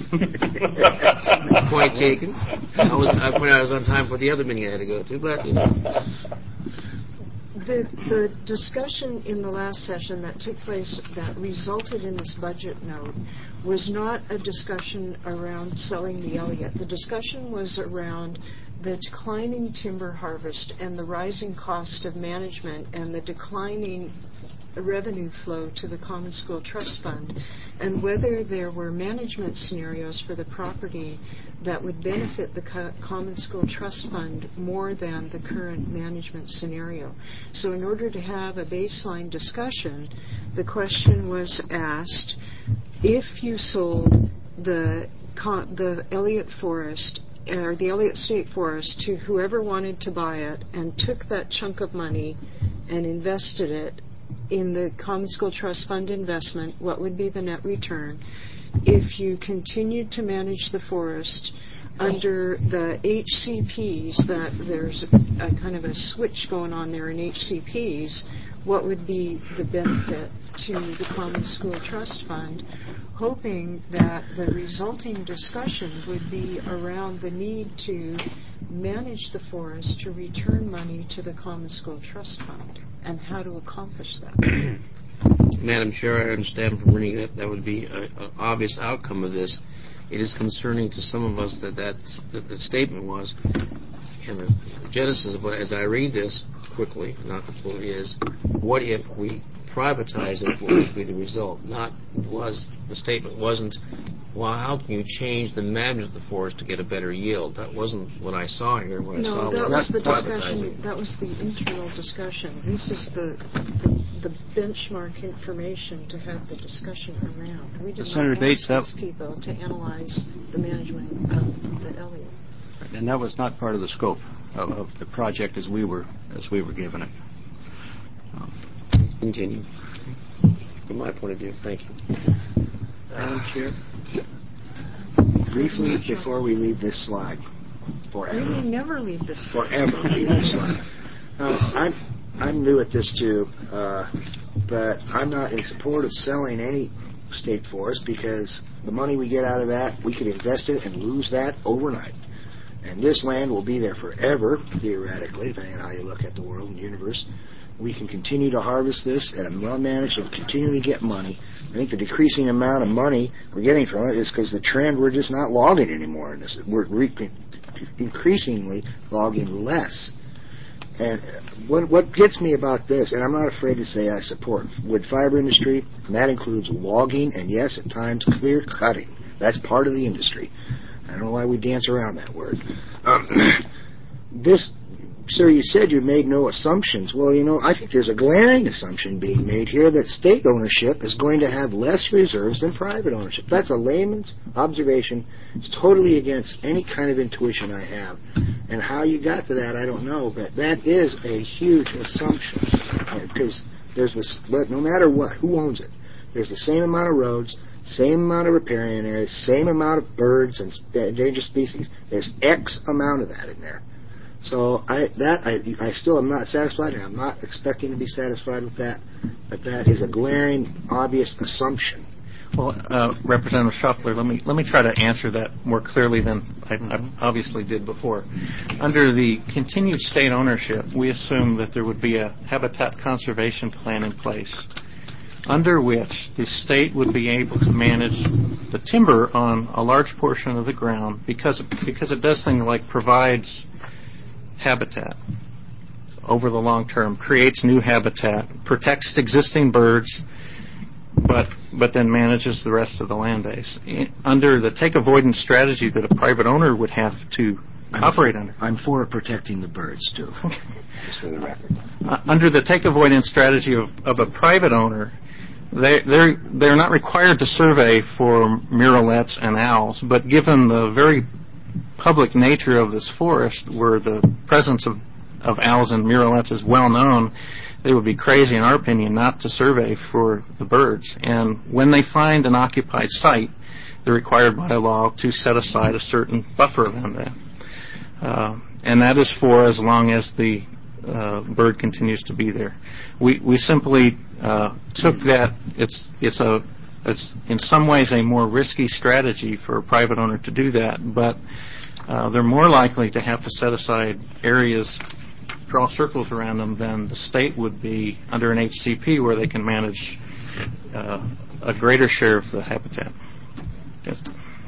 point taken. I was I, when I was on time for the other meeting I had to go to, but you know. The, the discussion in the last session that took place that resulted in this budget note was not a discussion around selling the Elliott. The discussion was around the declining timber harvest and the rising cost of management and the declining revenue flow to the Common School Trust Fund, and whether there were management scenarios for the property that would benefit the Co- Common School Trust Fund more than the current management scenario. So in order to have a baseline discussion, the question was asked, if you sold the con- the Elliott Forest or the Elliott State Forest to whoever wanted to buy it and took that chunk of money and invested it in the Common School Trust Fund investment, what would be the net return? If you continued to manage the forest under the H C Ps, that there's a kind of a switch going on there in H C Ps, what would be the benefit to the Common School Trust Fund, hoping that the resulting discussion would be around the need to manage the forest to return money to the Common School Trust Fund and how to accomplish that. Madam Chair, I understand from reading that that would be an obvious outcome of this. It is concerning to some of us that that, that the statement was, and the genesis of it, as I read this quickly, not completely, is what if we privatize it, what would be the result? Not was the statement wasn't, well, how can you change the management of the forest to get a better yield? That wasn't what I saw here. What no, I saw that was was the privatizing. discussion. That was the internal discussion. This is the, the the benchmark information to have the discussion around. We did not Senator ask Bates, that- these people to analyze the management of the Elliott. And that was not part of the scope of, of the project as we were as we were given it. Um, Continue. From my point of view, thank you. Madam Chair, briefly before we leave this slide, forever. We may never leave this. Forever leave this slide. Uh, I'm I'm new at this too, uh, but I'm not in support of selling any state forest because the money we get out of that, we could invest it and lose that overnight. And this land will be there forever, theoretically, depending on how you look at the world and universe. We can continue to harvest this and well managed and continually get money. I think the decreasing amount of money we're getting from it is because the trend, we're just not logging anymore in this. We're re- increasingly logging less. And what, what gets me about this, and I'm not afraid to say I support wood fiber industry, and that includes logging and, yes, at times, clear cutting. That's part of the industry. I don't know why we dance around that word. Um, this, sir, you said you made no assumptions. Well, you know, I think there's a glaring assumption being made here that state ownership is going to have less reserves than private ownership. That's a layman's observation. It's totally against any kind of intuition I have. And how you got to that, I don't know, but that is a huge assumption. Because there's this, but no matter what, who owns it? There's the same amount of roads, same amount of riparian areas, same amount of birds and endangered species. There's X amount of that in there. So I that I, I still am not satisfied, and I'm not expecting to be satisfied with that. But that is a glaring, obvious assumption. Well, uh, Representative Shuffler, let me let me try to answer that more clearly than I, I obviously did before. Under the continued state ownership, we assume that there would be a habitat conservation plan in place, under which the state would be able to manage the timber on a large portion of the ground because because it does things like provides habitat over the long term, creates new habitat, protects existing birds, but but then manages the rest of the land base. Under the take avoidance strategy that a private owner would have to I'm operate for, under. I'm for protecting the birds, too, just for the record. Uh, under the take avoidance strategy of, of a private owner, they, they're, they're not required to survey for murrelets and owls, but given the very public nature of this forest, where the presence of, of owls and murrelets is well known, they would be crazy, in our opinion, not to survey for the birds. And when they find an occupied site, they're required by law to set aside a certain buffer around that. Uh, and that is for as long as the uh, bird continues to be there. We we simply uh, took that. It's it's a it's in some ways a more risky strategy for a private owner to do that, but uh, they're more likely to have to set aside areas, draw circles around them, than the state would be under an H C P, where they can manage uh, a greater share of the habitat. Yes.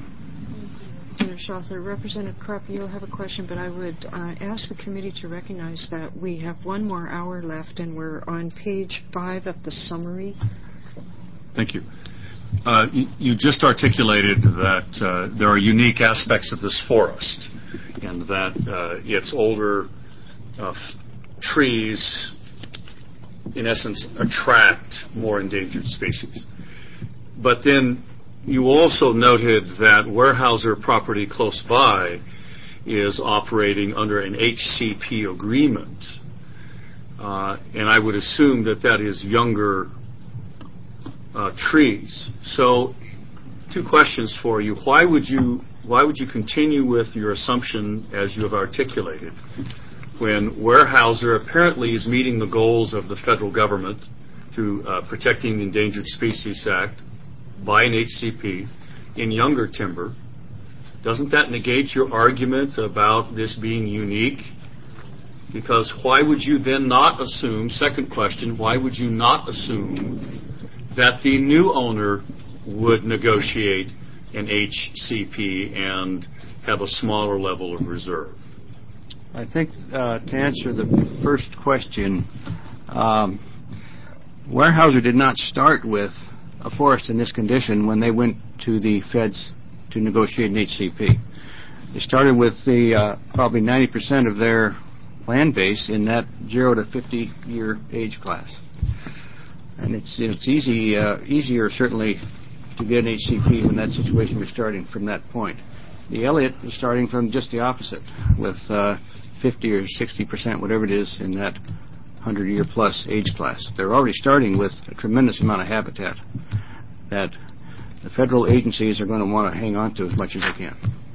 Senator Schaffler, Representative Krupp, you'll have a question, but I would uh, ask the committee to recognize that we have one more hour left, and we're on page five of the summary. Thank you. Uh, you, you just articulated that uh, there are unique aspects of this forest, and that uh, its older uh, f- trees, in essence, attract more endangered species. But then you also noted that Weyerhaeuser property close by is operating under an H C P agreement, uh, and I would assume that that is younger uh, trees. So, two questions for you: Why would you why would you continue with your assumption as you have articulated, when Weyerhaeuser apparently is meeting the goals of the federal government through uh, Protecting the Endangered Species Act by an H C P in younger timber? Doesn't that negate your argument about this being unique? Because why would you then not assume, second question, why would you not assume that the new owner would negotiate an H C P and have a smaller level of reserve? I think uh, to answer the first question, um, Weyerhaeuser did not start with a forest in this condition when they went to the feds to negotiate an H C P. They started with the uh, probably ninety percent of their land base in that zero to fifty year age class, and it's it's easy uh, easier certainly to get an H C P when that situation was starting from that point. The Elliott is starting from just the opposite, with uh, fifty or sixty percent, whatever it is, in that hundred year plus age class. They're already starting with a tremendous amount of habitat that the federal agencies are going to want to hang on to as much as they can.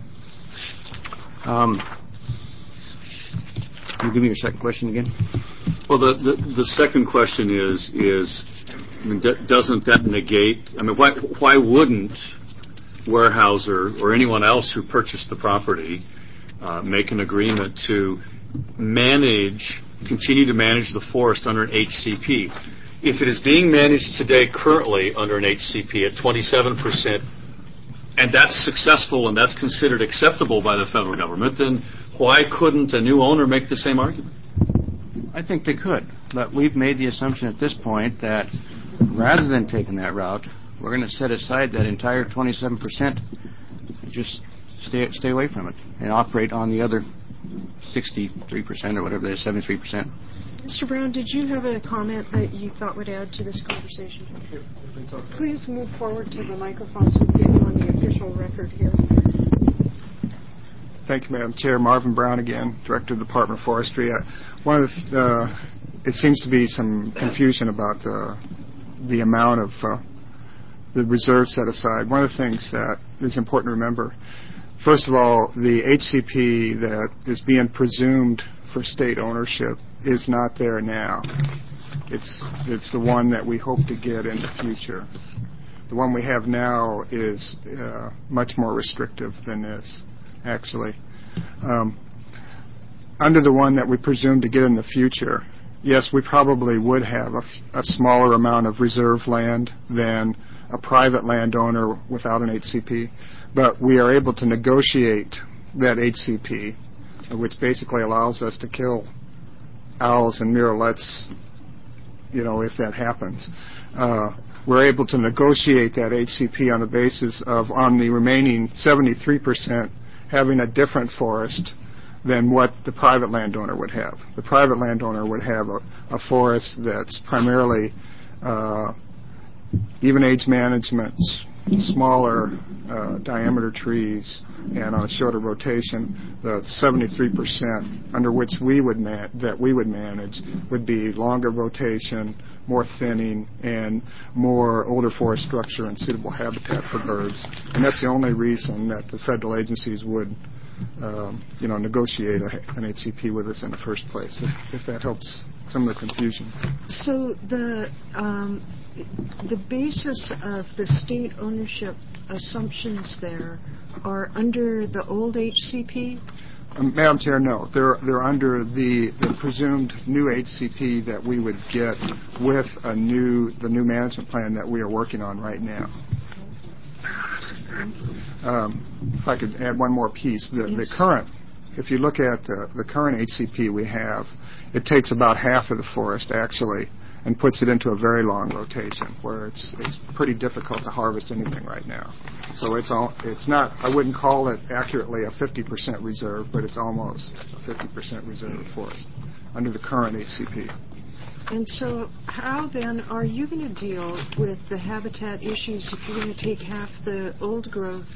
Um, can you give me your second question again? Well, the, the, the second question is, is I mean, d- doesn't that negate, I mean, why, why wouldn't Weyerhaeuser or anyone else who purchased the property uh, make an agreement to manage, continue to manage the forest under an H C P. If it is being managed today currently under an H C P at twenty-seven percent, and that's successful and that's considered acceptable by the federal government, then why couldn't a new owner make the same argument? I think they could, but we've made the assumption at this point that rather than taking that route, we're going to set aside that entire twenty-seven percent, just stay stay away from it, and operate on the other sixty-three percent or whatever it is, seventy-three percent. Mister Brown, did you have a comment that you thought would add to this conversation? Please move forward to the microphone so we can get you on the official record here. Thank you, Madam Chair. Marvin Brown again, Director of the Department of Forestry. Uh, one of the, uh, it seems to be some confusion about the the amount of uh, the reserve set aside. One of the things that is important to remember, first of all, the H C P that is being presumed for state ownership is not there now. It's it's the one that we hope to get in the future. The one we have now is uh, much more restrictive than this, actually. Um, under the one that we presume to get in the future, yes, we probably would have a, a smaller amount of reserve land than a private landowner without an H C P, but we are able to negotiate that H C P, which basically allows us to kill owls and murrelets, you know, if that happens. Uh, we're able to negotiate that H C P on the basis of, on the remaining seventy-three percent, having a different forest than what the private landowner would have. The private landowner would have a, a forest that's primarily uh, even age management, smaller uh, diameter trees, and on a shorter rotation. The seventy-three percent under which we would man- that we would manage would be longer rotation, more thinning, and more older forest structure and suitable habitat for birds. And that's the only reason that the federal agencies would, um, you know, negotiate a, an H C P with us in the first place, if, if that helps some of the confusion. So the um, the basis of the state ownership assumptions there are under the old H C P? Um, Madam Chair, no. They're they're under the, the presumed new H C P that we would get with a new the new management plan that we are working on right now. Um, if I could add one more piece, the, yes. the current, if you look at the, the current H C P we have, it takes about half of the forest actually and puts it into a very long rotation where it's it's pretty difficult to harvest anything right now. So it's all it's not, I wouldn't call it accurately a fifty percent reserve, but it's almost a fifty percent reserve forest under the current H C P. And so how then are you going to deal with the habitat issues if you're going to take half the old growth?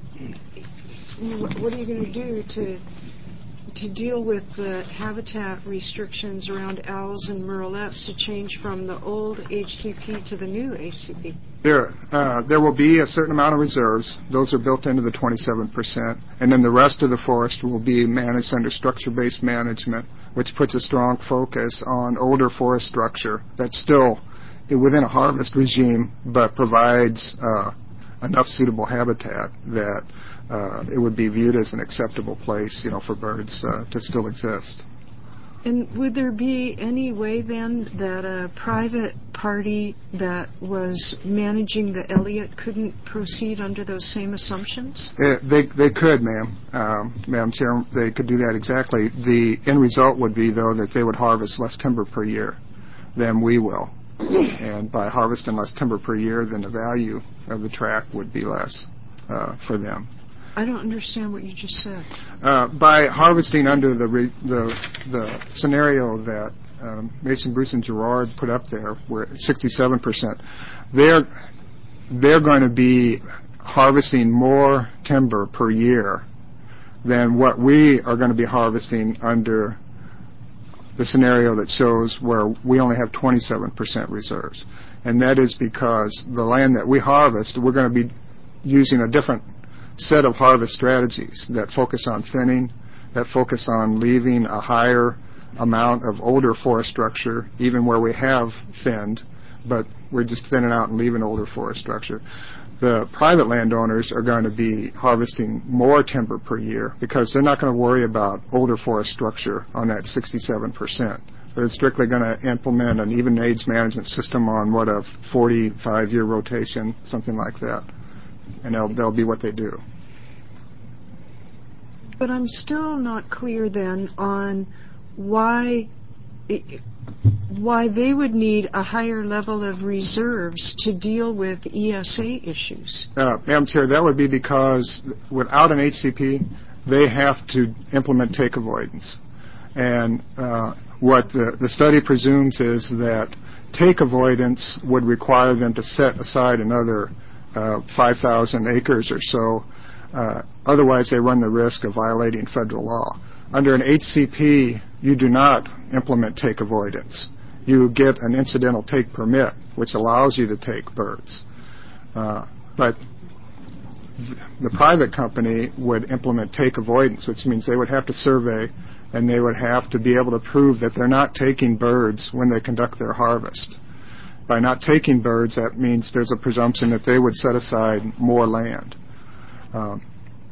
What are you going to do to to deal with the habitat restrictions around owls and murrelets to change from the old H C P to the new H C P? There, uh, there will be a certain amount of reserves. Those are built into the twenty-seven percent. And then the rest of the forest will be managed under structure-based management, which puts a strong focus on older forest structure that's still within a harvest regime, but provides uh, enough suitable habitat that uh, it would be viewed as an acceptable place, you know, for birds uh, to still exist. And would there be any way then that a private party that was managing the Elliott couldn't proceed under those same assumptions? Uh, they they could, ma'am. Um, Madam Chair, they could do that exactly. The end result would be, though, that they would harvest less timber per year than we will. And by harvesting less timber per year, then the value of the tract would be less uh, for them. I don't understand what you just said. Uh, by harvesting under the re- the the scenario that um, Mason, Bruce, and Gerard put up there, where sixty-seven percent, they're they're going to be harvesting more timber per year than what we are going to be harvesting under the scenario that shows where we only have twenty-seven percent reserves. And that is because the land that we harvest, we're going to be using a different set of harvest strategies that focus on thinning, that focus on leaving a higher amount of older forest structure, even where we have thinned, but we're just thinning out and leaving older forest structure. the private landowners are going to be harvesting more timber per year because they're not going to worry about older forest structure on that sixty-seven percent. They're strictly going to implement an even age management system on what a forty-five year rotation, something like that, and they'll, they'll be what they do. But I'm still not clear then on why why they would need a higher level of reserves to deal with E S A issues. Uh, Madam Chair, that would be because without an H C P, they have to implement take avoidance. And uh, what the, the study presumes is that take avoidance would require them to set aside another uh, five thousand acres or so. Uh, otherwise, they run the risk of violating federal law. Under an H C P, you do not implement take avoidance. You get an incidental take permit, which allows you to take birds. Uh, but the private company would implement take avoidance, which means they would have to survey and they would have to be able to prove that they're not taking birds when they conduct their harvest. By not taking birds, that means there's a presumption that they would set aside more land. Um,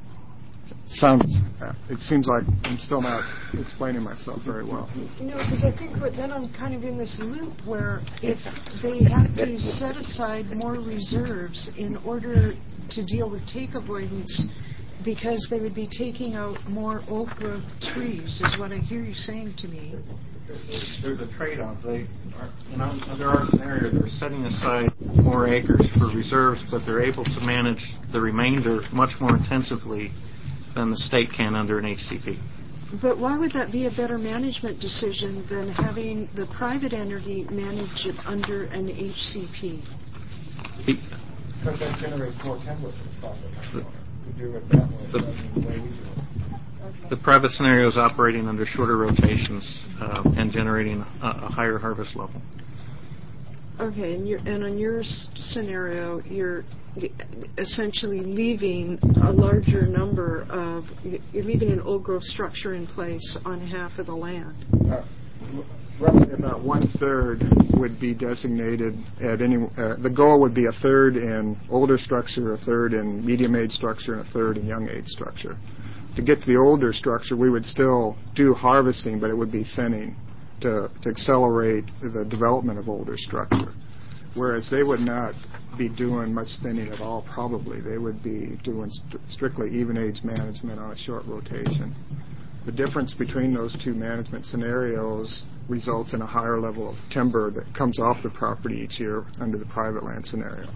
sounds. It seems like I'm still not explaining myself very well. No, because I think what, then I'm kind of in this loop where if they have to set aside more reserves in order to deal with take avoidance, because they would be taking out more old-growth trees, is what I hear you saying to me. There's a trade-off. They are, you know, under our scenario, they're setting aside more acres for reserves, but they're able to manage the remainder much more intensively than the state can under an H C P. But why would that be a better management decision than having the private entity manage it under an H C P? Because that generates more timber for the private landowner. To do it that way, the, rather than the way we do it. Okay. The private scenario is operating under shorter rotations uh, and generating a, a higher harvest level. Okay, and, you're, and on your s- scenario, you're essentially leaving a larger number of, you're leaving an old growth structure in place on half of the land. Uh, roughly about one third would be designated at any, uh, the goal would be a third in older structure, a third in medium age structure, and a third in young age structure. To get to the older structure, we would still do harvesting, but it would be thinning to, to accelerate the development of older structure. Whereas they would not be doing much thinning at all, probably. They would be doing st- strictly even age management on a short rotation. The difference between those two management scenarios results in a higher level of timber that comes off the property each year under the private land scenario.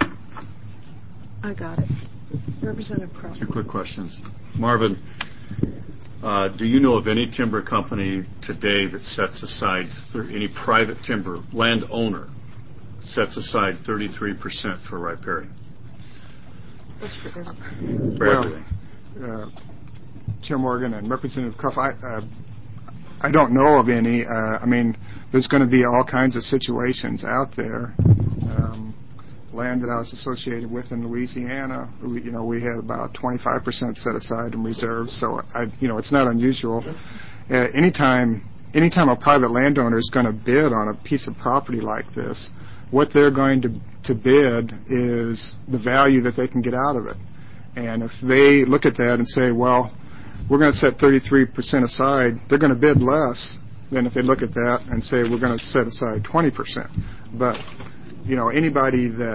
I got it. Representative Crawford. Two quick questions. Marvin, uh, do you know of any timber company today that sets aside, thir- any private timber landowner sets aside thirty-three percent for riparian? That's for everything. For well, everything. Uh, Chair Morgan and Representative Cruff, I, uh, I don't know of any. Uh, I mean, there's going to be all kinds of situations out there. Um, land that I was associated with in Louisiana, we, you know, we had about twenty-five percent set aside in reserves. So, I, you know, it's not unusual. Uh, anytime, anytime a private landowner is going to bid on a piece of property like this, what they're going to, to bid is the value that they can get out of it. And if they look at that and say, well, we're going to set thirty-three percent aside, they're going to bid less than if they look at that and say we're going to set aside twenty percent. But, you know, anybody that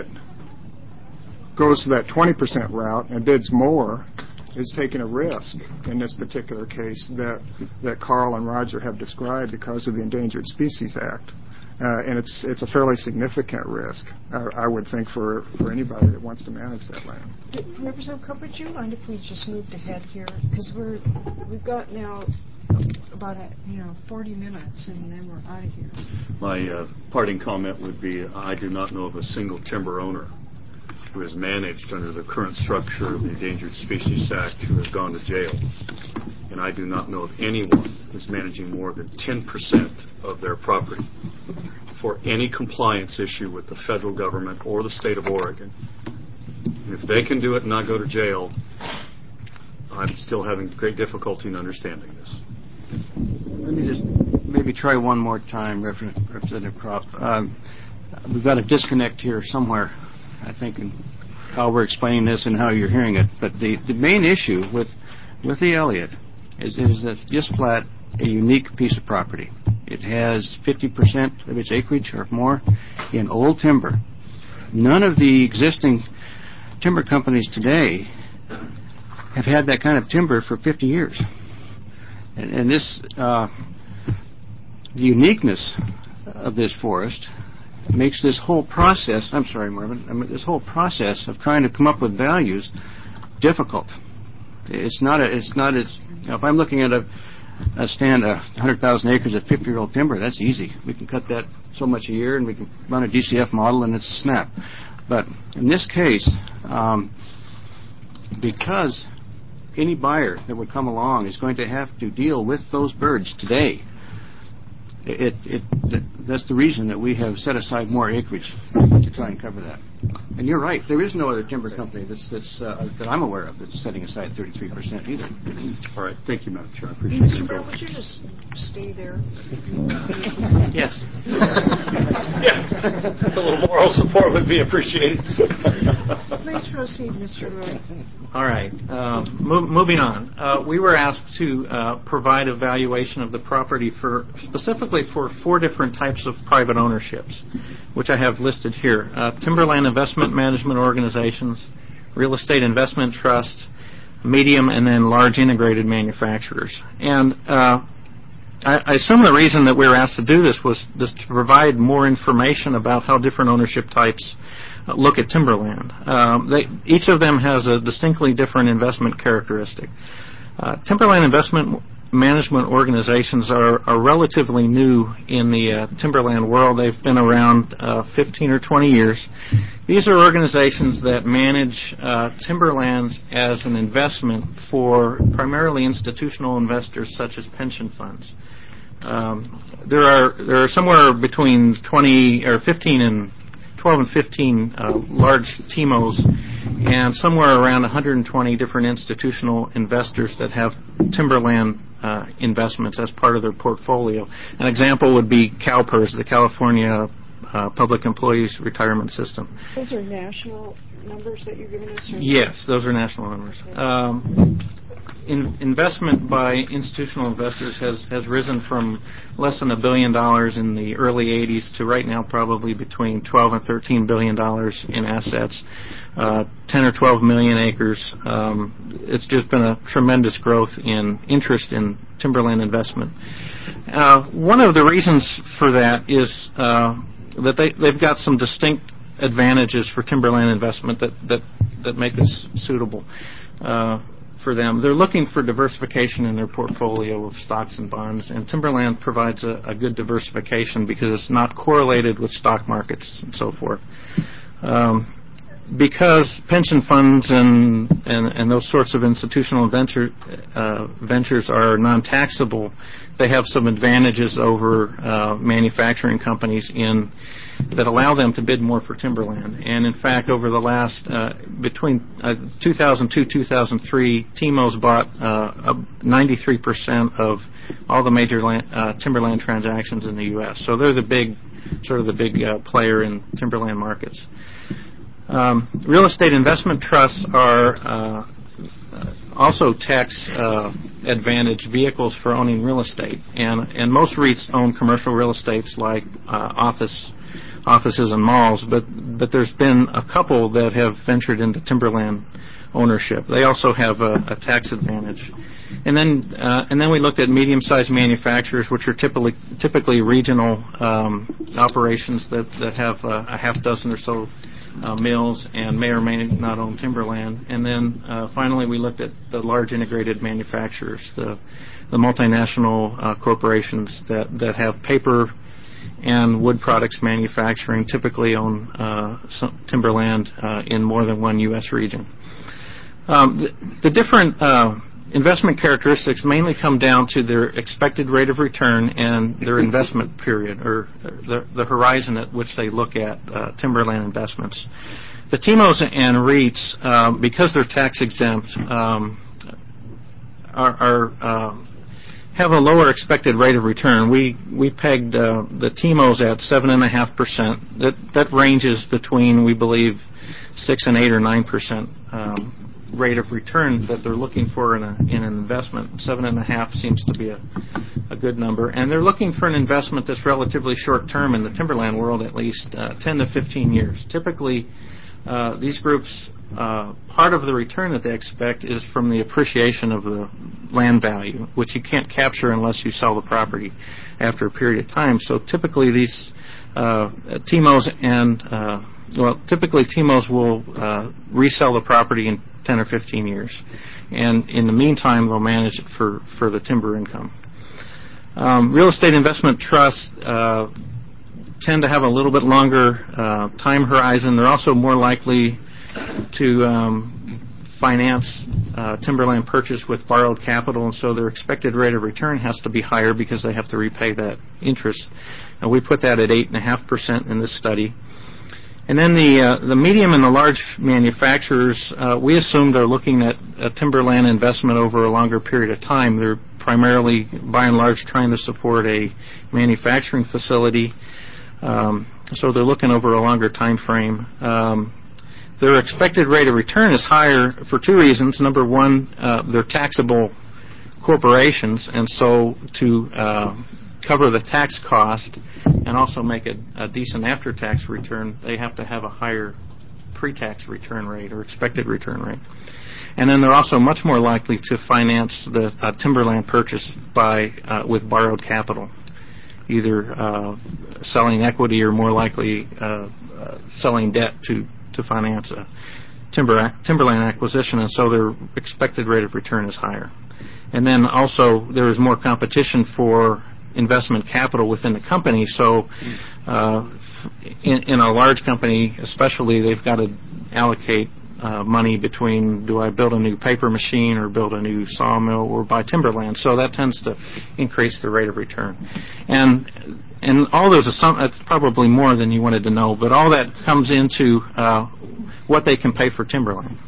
goes to that twenty percent route and bids more is taking a risk in this particular case that, that Carl and Roger have described because of the Endangered Species Act. Uh, and it's it's a fairly significant risk, uh, I would think, for, for anybody that wants to manage that land. Representative Crawford, would you mind if we just moved ahead here? Because we're we've got now about a, you know forty minutes, and then we're out of here. My uh, parting comment would be: I do not know of a single timber owner who is managed under the current structure of the Endangered Species Act who has gone to jail. And I do not know of anyone who's managing more than ten percent of their property for any compliance issue with the federal government or the state of Oregon. And if they can do it and not go to jail, I'm still having great difficulty in understanding this. Let me just maybe try one more time, Representative, Representative Kropp. Um, we've got a disconnect here somewhere, I think, in how we're explaining this and how you're hearing it. But the, the main issue with with the Elliott is, is that just flat a unique piece of property. It has fifty percent of its acreage or more in old timber. None of the existing timber companies today have had that kind of timber for fifty years. And, and this, uh, the uniqueness of this forest makes this whole process, I'm sorry, Marvin, I mean, this whole process of trying to come up with values difficult. It's not a, it's not as, you know, if I'm looking at a, a stand of one hundred thousand acres of fifty-year-old timber, that's easy. We can cut that so much a year and we can run a D C F model and it's a snap. But in this case, um, because any buyer that would come along is going to have to deal with those birds today, It, it, it, that's the reason that we have set aside more acreage to try and cover that. And you're right, there is no other timber company that's, that's, uh, that I'm aware of that's setting aside thirty-three percent either. All right, thank you, Madam Chair. I appreciate Mister you. Brown, would you just stay there? Yes. Yeah, a little moral support would be appreciated. Please proceed, Mister Roy. All right. Uh, move, moving on. Uh, we were asked to uh, provide a valuation of the property for specifically for four different types of private ownerships, which I have listed here. Uh, timberland investment management organizations, real estate investment trusts, medium and then large integrated manufacturers. And uh, I, I assume the reason that we were asked to do this was just to provide more information about how different ownership types uh, look at timberland. Um, they, each of them has a distinctly different investment characteristic. Uh, timberland investment management organizations are, are relatively new in the uh, timberland world. They've been around uh, fifteen or twenty years. These are organizations that manage uh, timberlands as an investment for primarily institutional investors such as pension funds. Um, there are there are somewhere between twenty or fifteen and twelve and fifteen uh, large T M Os, and somewhere around one hundred twenty different institutional investors that have timberland uh, investments as part of their portfolio. An example would be CalPERS, the California uh, Public Employees Retirement System. Those are national numbers that you're giving us? Or Yes, those are national numbers. Um, in, investment by institutional investors has, has risen from less than a billion dollars in the early eighties to right now probably between twelve and thirteen billion dollars in assets, uh, ten or twelve million acres. Um, it's just been a tremendous growth in interest in timberland investment. Uh, one of the reasons for that is uh, that they, they've got some distinct advantages for timberland investment that, that, that make us suitable uh, for them. They're looking for diversification in their portfolio of stocks and bonds, and timberland provides a, a good diversification because it's not correlated with stock markets and so forth. Um, because pension funds and, and, and those sorts of institutional venture, uh, ventures are non-taxable, they have some advantages over uh, manufacturing companies in that allow them to bid more for timberland. And in fact, over the last, uh, between uh, two thousand two to two thousand three, T M Os bought uh, ninety-three percent of all the major land, uh, timberland transactions in the U S. So they're the big, sort of the big uh, player in timberland markets. Um, real estate investment trusts are uh, also tax uh, advantage vehicles for owning real estate, and and most REITs own commercial real estates like uh, office offices and malls, but but there's been a couple that have ventured into timberland ownership. They also have a, a tax advantage. And then uh, and then we looked at medium-sized manufacturers, which are typically typically regional um, operations that that have uh, a half dozen or so Uh, mills and may or may not own timberland. And then uh, finally we looked at the large integrated manufacturers, the, the multinational uh, corporations that, that have paper and wood products manufacturing, typically own uh, some timberland uh, in more than one U S region. Um, the, the different uh, investment characteristics mainly come down to their expected rate of return and their investment period, or the, the horizon at which they look at uh, timberland investments. The T M Os and REITs, uh, because they're tax exempt, um, are, are uh, have a lower expected rate of return. We we pegged uh, the T M Os at seven and a half percent. That that ranges between, we believe, six and eight or nine percent um, rate of return that they're looking for in a in an investment. Seven and a half seems to be a a good number, and they're looking for an investment that's relatively short term in the timberland world, at least uh, ten to fifteen years. Typically, uh, these groups. Uh, part of the return that they expect is from the appreciation of the land value, which you can't capture unless you sell the property after a period of time. So typically these uh, T M Os and, uh, well, typically T M Os will uh, resell the property in ten or fifteen years. And in the meantime, they'll manage it for, for the timber income. Um, real estate investment trusts uh, tend to have a little bit longer uh, time horizon. They're also more likely to um, finance uh, timberland purchase with borrowed capital, and so their expected rate of return has to be higher because they have to repay that interest. And we put that at eight and a half percent in this study. And then the uh, the medium and the large manufacturers, uh, we assume they're looking at a timberland investment over a longer period of time. They're primarily, by and large, trying to support a manufacturing facility, um, so they're looking over a longer time frame. Um, Their expected rate of return is higher for two reasons. Number one, uh, they're taxable corporations, and so to uh, cover the tax cost and also make a, a decent after-tax return, they have to have a higher pre-tax return rate or expected return rate. And then they're also much more likely to finance the uh, timberland purchase by uh, with borrowed capital, either uh, selling equity or more likely uh, uh, selling debt to to finance a timber ac- timberland acquisition, and so their expected rate of return is higher. And then also there is more competition for investment capital within the company, so uh, in, in a large company especially, they've got to allocate uh, money between, do I build a new paper machine or build a new sawmill or buy timberland, so that tends to increase the rate of return. And And all those are some, that's probably more than you wanted to know, but all that comes into uh, what they can pay for timberland.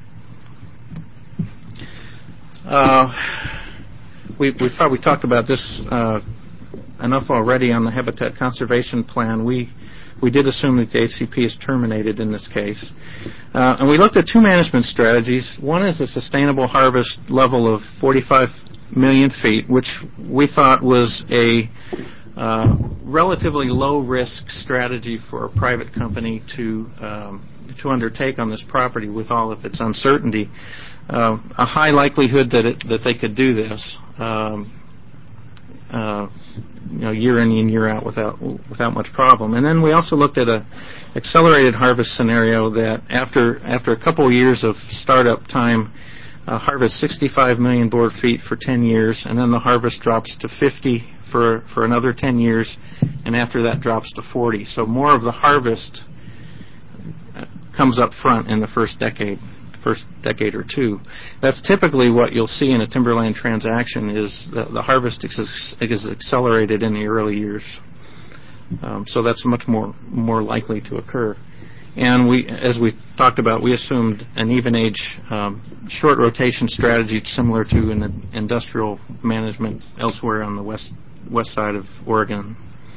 Uh, we, we've probably talked about this uh, enough already on the Habitat Conservation Plan. We we did assume that the H C P is terminated in this case. Uh, and we looked at two management strategies. One is a sustainable harvest level of forty-five million feet, which we thought was a Uh, relatively low-risk strategy for a private company to um, to undertake on this property with all of its uncertainty. Uh, a high likelihood that it, that they could do this, um, uh, you know, year in and year out without without much problem. And then we also looked at a accelerated harvest scenario that after after a couple of years of startup time, uh, harvest sixty-five million board feet for ten years, and then the harvest drops to fifty for for another ten years, and after that drops to forty. So more of the harvest comes up front in the first decade, first decade or two. That's typically what you'll see in a timberland transaction, is the, the harvest is, is accelerated in the early years. Um, so that's much more more likely to occur. And we, as we talked about, we assumed an even age um, short rotation strategy similar to an industrial management elsewhere on the west west side of Oregon.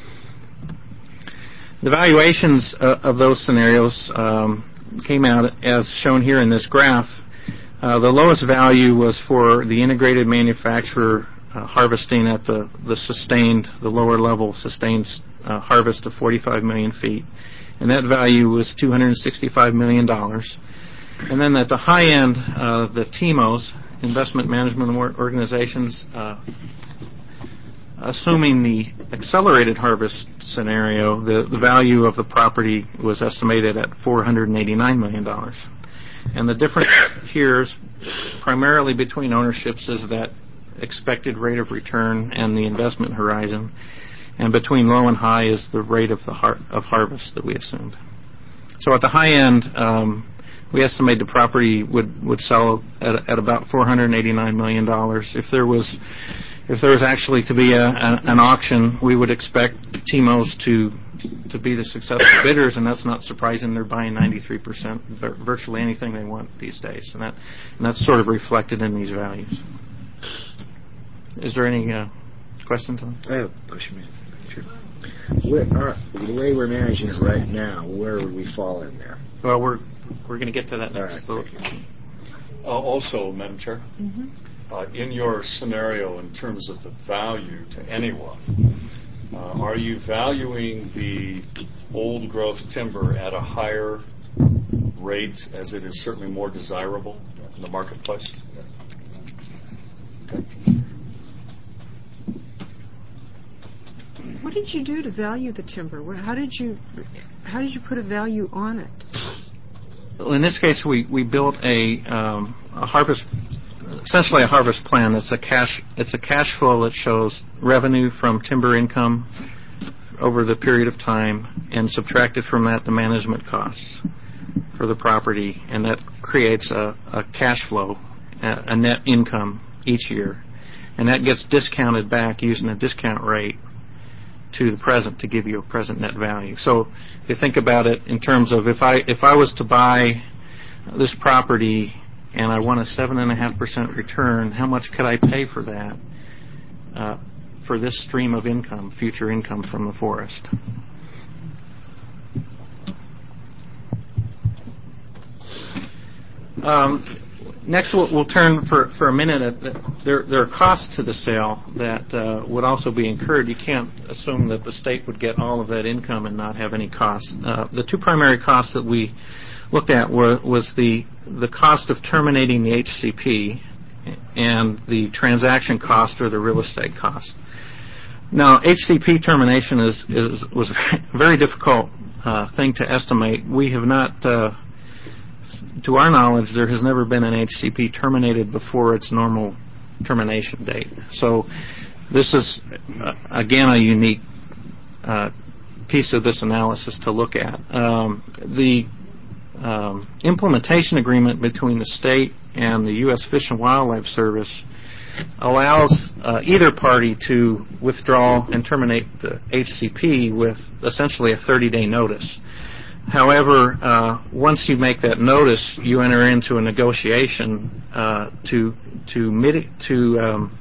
The valuations uh, of those scenarios um, came out as shown here in this graph. Uh, the lowest value was for the integrated manufacturer uh, harvesting at the, the sustained, the lower level sustained uh, harvest of forty-five million feet. And that value was two hundred sixty-five million dollars. And then at the high end, uh, the T M Os, investment management organizations, uh, assuming the accelerated harvest scenario, the, the value of the property was estimated at four hundred eighty-nine million dollars. And the difference here is primarily between ownerships is that expected rate of return and the investment horizon. And between low and high is the rate of the har- of harvest that we assumed. So at the high end, um, we estimate the property would, would sell at, at about four hundred eighty-nine million dollars. If there was if there was actually to be a, a, an auction, we would expect T M Os to to be the successful bidders, and that's not surprising. They're buying ninety-three percent, virtually anything they want these days, and that and that's sort of reflected in these values. is there any uh, questions on? I have a question, man. Sure. Where, uh, the way we're managing it right now, where would we fall in there? Well, we're we're going to get to that next. All right. Uh, also, Madam Chair, Mm-hmm. uh, in your scenario in terms of the value to anyone, uh, are you valuing the old growth timber at a higher rate as it is certainly more desirable in the marketplace? Okay. What did you do to value the timber? Wh- How did you, how did you put a value on it? Well, in this case, we, we built a, um, a harvest, essentially a harvest plan. It's a cash it's a cash flow that shows revenue from timber income over the period of time, and subtracted from that the management costs for the property, and that creates a, a cash flow, a, a net income each year, and that gets discounted back using a discount rate to the present to give you a present net value. So if you think about it in terms of if I if I was to buy this property and I want a seven and a half percent return, how much could I pay for that uh, for this stream of income, future income from the forest? Um, next, we'll, we'll turn for, for a minute at the, there. There are costs to the sale that uh, would also be incurred. You can't assume that the state would get all of that income and not have any costs. Uh, the two primary costs that we looked at were was the the cost of terminating the H C P and the transaction cost or the real estate cost. Now, H C P termination is, is was a very difficult uh, thing to estimate. We have not. Uh, To our knowledge, there has never been an H C P terminated before its normal termination date. So this is, uh, again, a unique uh, piece of this analysis to look at. Um, the um, implementation agreement between the state and the U S Fish and Wildlife Service allows uh, either party to withdraw and terminate the H C P with essentially a thirty-day notice. However, uh, once you make that notice, you enter into a negotiation uh, to to miti- to um,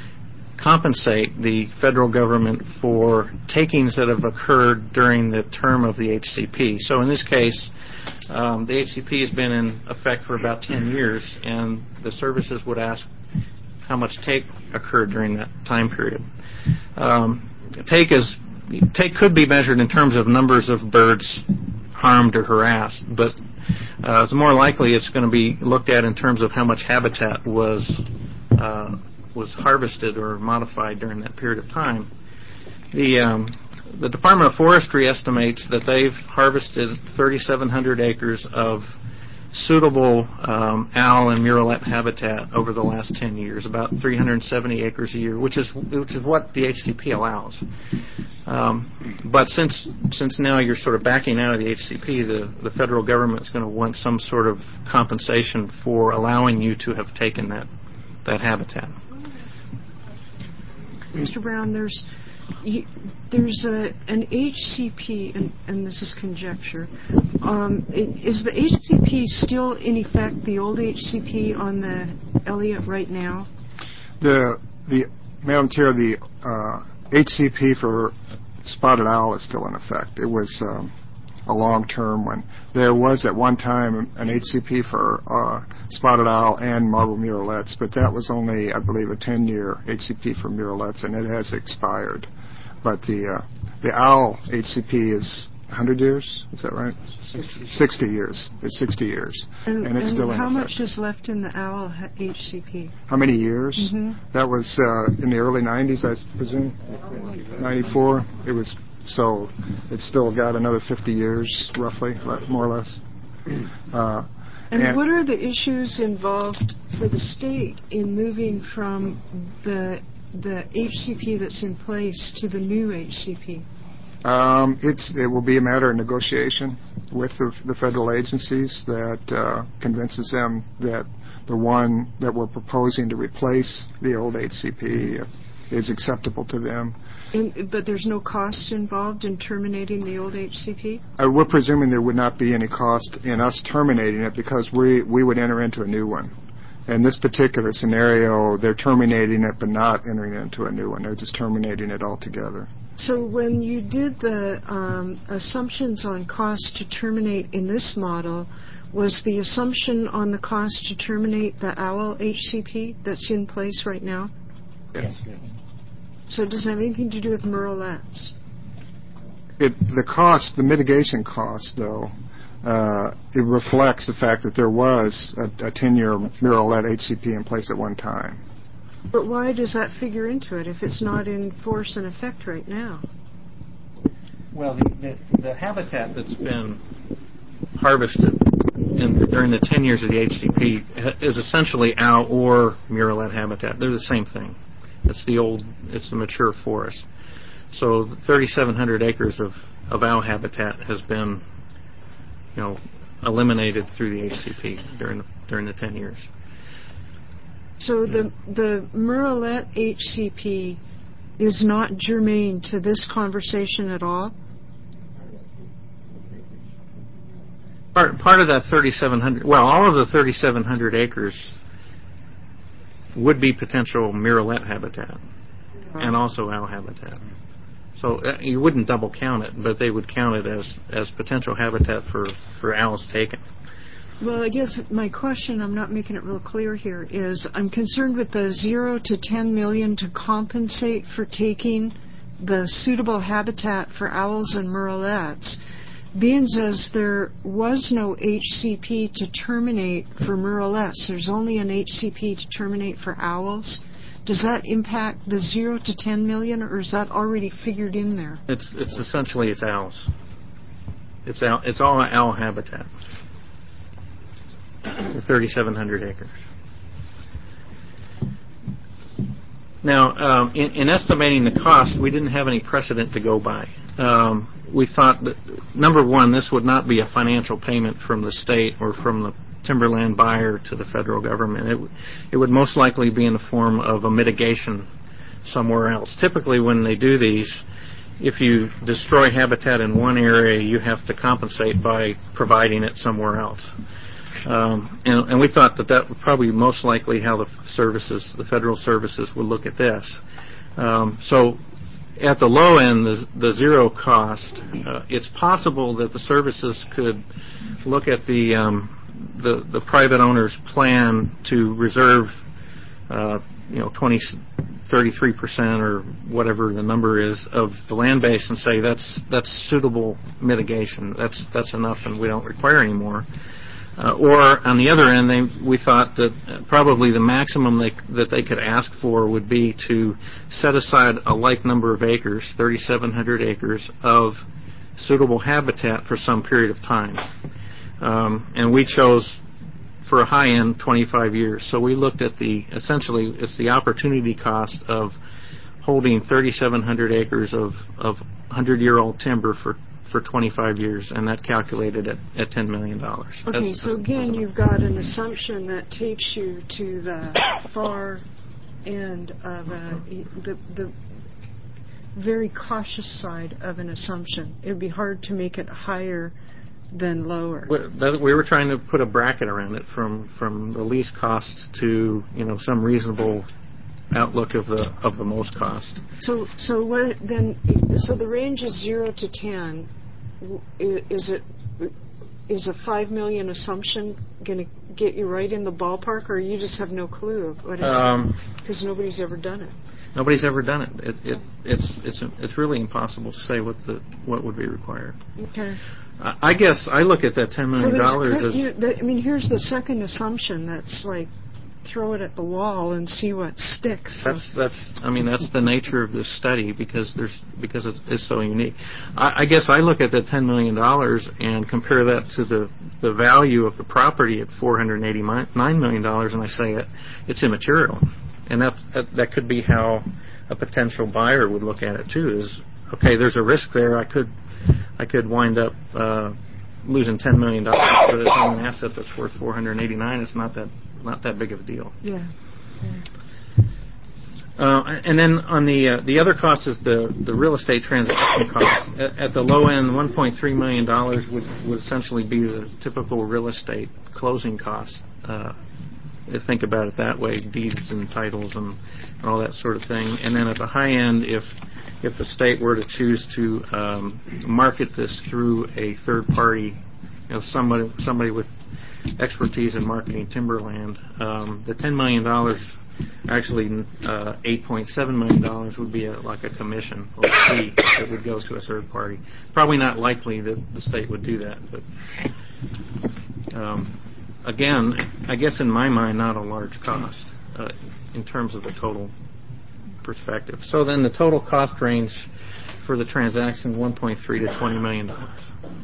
compensate the federal government for takings that have occurred during the term of the H C P. So in this case, um, the H C P has been in effect for about ten years, and the services would ask how much take occurred during that time period. Um, take is take could be measured in terms of numbers of birds harmed or harassed, but uh, it's more likely it's going to be looked at in terms of how much habitat was uh, was harvested or modified during that period of time. The um, the Department of Forestry estimates that they've harvested thirty-seven hundred acres of suitable um, owl and murrelet habitat over the last ten years, about three hundred seventy acres a year, which is which is what the H C P allows. Um, but since since now you're sort of backing out of the H C P, the, the federal government is going to want some sort of compensation for allowing you to have taken that that habitat. Mister Brown, there's you, there's a, an H C P, and, and this is conjecture. Um, it, is the H C P still in effect, the old H C P on the Elliott right now? The the Madam Chair, the uh, H C P for spotted owl is still in effect. It was um, a long-term one. There was at one time an H C P for uh, spotted owl and marble murrelets, but that was only, I believe, a ten-year H C P for murrelets, and it has expired. But the uh, the owl H C P is one hundred years. Is that right? sixty, sixty years. It's sixty years, and, and it's and still in how effect. much is left in the owl H C P? How many years? Mm-hmm. That was uh, in the early nineties, I presume. ninety-four. It was so. It's still got another fifty years, roughly, more or less. Uh, and, and what are the issues involved for the state in moving from the the H C P that's in place to the new H C P? Um, it's it will be a matter of negotiation with the, the federal agencies that uh, convinces them that the one that we're proposing to replace the old H C P is acceptable to them. And, but there's no cost involved in terminating the old H C P? Uh, we're presuming there would not be any cost in us terminating it because we we would enter into a new one. In this particular scenario, they're terminating it but not entering into a new one. They're just terminating it altogether. So when you did the um, assumptions on cost to terminate in this model, was the assumption on the cost to terminate the OWL H C P that's in place right now? Yes. So it doesn't have anything to do with Merlettes? It, the cost, the mitigation cost, though, uh, it reflects the fact that there was a, a ten-year Merlette H C P in place at one time. But why does that figure into it if it's not in force and effect right now? Well, the, the, the habitat that's been harvested in, during the ten years of the H C P is essentially owl or murrelet habitat. They're the same thing. It's the old, it's the mature forest. So thirty-seven hundred acres of, of owl habitat has been, you know, eliminated through the H C P during the, during the ten years. So the the Murrelet H C P is not germane to this conversation at all? Part, part of that thirty-seven hundred, well, all of the thirty-seven hundred acres would be potential Murrelet habitat and also owl habitat. So uh, you wouldn't double count it, but they would count it as, as potential habitat for, for owls taken. Well, I guess my question, I'm not making it real clear here, is I'm concerned with the zero to ten million to compensate for taking the suitable habitat for owls and murrelets. Being as there was no H C P to terminate for murrelets, there's only an H C P to terminate for owls. Does that impact the zero to ten million, or is that already figured in there? It's it's essentially it's owls. It's owl, it's all owl habitat. thirty-seven hundred acres. Now, um, in, in estimating the cost, we didn't have any precedent to go by. Um, we thought that, number one, this would not be a financial payment from the state or from the timberland buyer to the federal government. It, w- it would most likely be in the form of a mitigation somewhere else. Typically, when they do these, if you destroy habitat in one area, you have to compensate by providing it somewhere else. Um, and, and we thought that that would probably be most likely how the services, the federal services, would look at this. Um, so at the low end, the, the zero cost, uh, it's possible that the services could look at the um, the, the private owner's plan to reserve, uh, you know, twenty, thirty-three percent or whatever the number is of the land base and say that's that's suitable mitigation. That's that's enough, and we don't require any more. Uh, or on the other end, they, we thought that uh, probably the maximum they, that they could ask for would be to set aside a like number of acres, thirty-seven hundred acres, of suitable habitat for some period of time. Um, and we chose, for a high end, twenty-five years. So we looked at the, essentially, it's the opportunity cost of holding thirty-seven hundred acres of, of hundred-year-old timber for for twenty-five years, and that calculated at, at ten million dollars. Okay, That's, so again, you've got an assumption that takes you to the far end of a, the, the very cautious side of an assumption. It would be hard to make it higher than lower. We, that, we were trying to put a bracket around it from, from the least cost to, you know, some reasonable outlook of the of the most cost. So, so what then? So the range is zero to ten. Is it is a five million assumption going to get you right in the ballpark, or you just have no clue of what it's? Because um, nobody's ever done it. Nobody's ever done it. It, it it's it's it's really impossible to say what the what would be required. Okay. I, I guess I look at that ten million dollars so as. You, the, I mean, here's the second assumption that's like, throw it at the wall and see what sticks. That's that's. I mean, that's the nature of this study because there's because it is so unique. I, I guess I look at that ten million dollars and compare that to the the value of the property at four hundred eighty-nine million dollars, and I say it it's immaterial, and that, that that could be how a potential buyer would look at it too. Is okay, there's a risk there. I could I could wind up uh, losing ten million dollars for an asset that's worth four hundred eighty-nine. It's not that. Not that big of a deal. Yeah. yeah. Uh, and then on the uh, the other cost is the, the real estate transaction cost. At, at the low end, one point three million dollars would, would essentially be the typical real estate closing cost uh, think about it that way, deeds and titles and, and all that sort of thing. And then at the high end, if if the state were to choose to um, market this through a third party, you know, somebody somebody with expertise in marketing timberland, um, the ten million dollars, actually uh, eight point seven million dollars would be a, like a commission or a fee that would go to a third party. Probably not likely that the state would do that, but um, again, I guess in my mind, not a large cost uh, in terms of the total perspective. So then the total cost range for the transaction, one point three to twenty million dollars.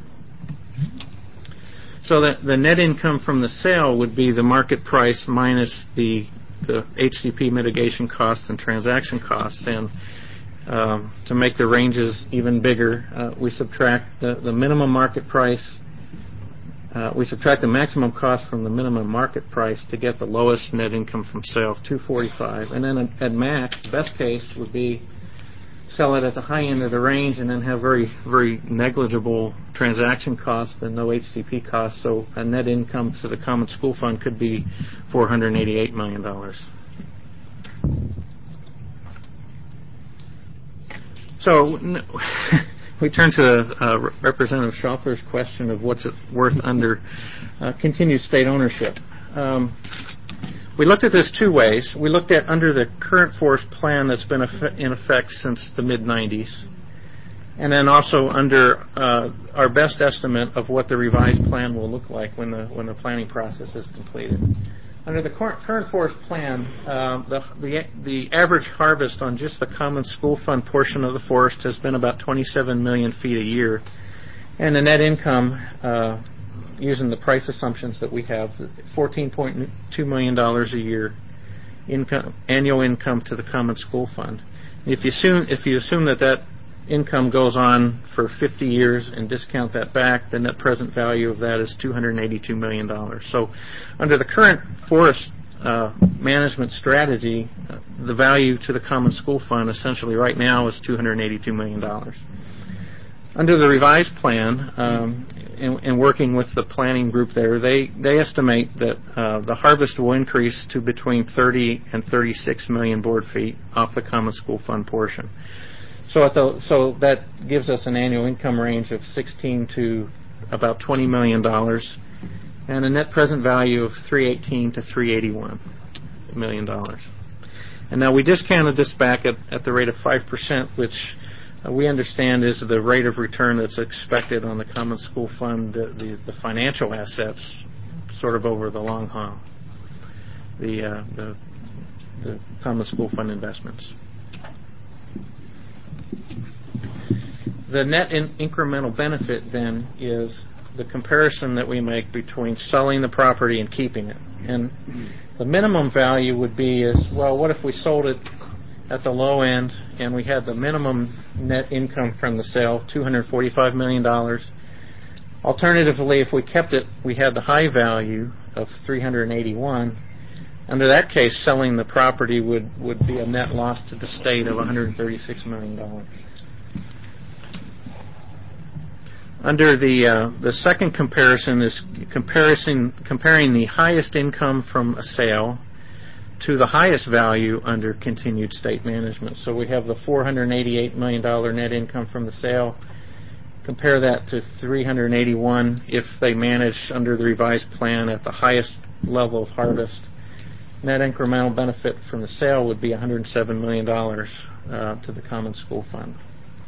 So that the net income from the sale would be the market price minus the the H C P mitigation costs and transaction costs. And um, to make the ranges even bigger, uh, we subtract the, the minimum market price. Uh, we subtract the maximum cost from the minimum market price to get the lowest net income from sale of two forty-five. And then at, at max, the best case would be sell it at the high end of the range and then have very, very negligible transaction costs and no H C P costs. So a net income to the Common School Fund could be four hundred eighty-eight million dollars. So we turn to uh, Representative Schaufler's question of what's it worth under uh, continued state ownership. Um, We looked at this two ways. We looked at under the current forest plan that's been in effect since the mid nineties, and then also under uh, our best estimate of what the revised plan will look like when the when the planning process is completed. Under the current, current forest plan, uh, the, the the average harvest on just the Common School Fund portion of the forest has been about twenty-seven million feet a year, and the net income, uh, using the price assumptions that we have, fourteen point two million dollars a year income, annual income to the Common School Fund. If you assume if you assume that that income goes on for fifty years and discount that back, the net present value of that is two hundred eighty-two million dollars. So under the current forest uh, management strategy, uh, the value to the Common School Fund essentially right now is two hundred eighty-two million dollars. Under the revised plan, um, and, and working with the planning group there, they, they estimate that uh, the harvest will increase to between thirty and thirty-six million board feet off the Common School Fund portion. So, at the, so that gives us an annual income range of sixteen to about twenty million dollars, and a net present value of three eighteen to three eighty-one million dollars. And now we discounted this back at, at the rate of five percent, which uh, we understand is the rate of return that's expected on the Common School Fund, the, the, the financial assets, sort of over the long haul, the, uh, the, the Common School Fund investments. The net in incremental benefit then is the comparison that we make between selling the property and keeping it. And the minimum value would be is, well, what if we sold it at the low end and we had the minimum net income from the sale, two hundred forty-five million dollars. Alternatively, if we kept it, we had the high value of three hundred eighty-one. Under that case, selling the property would, would be a net loss to the state of one hundred thirty-six million dollars. Under the uh, the second comparison is comparison comparing the highest income from a sale to the highest value under continued state management. So we have the four hundred eighty-eight million dollars net income from the sale. Compare that to three hundred eighty-one if they manage under the revised plan at the highest level of harvest. Net incremental benefit from the sale would be one hundred seven million dollars uh, to the Common School Fund.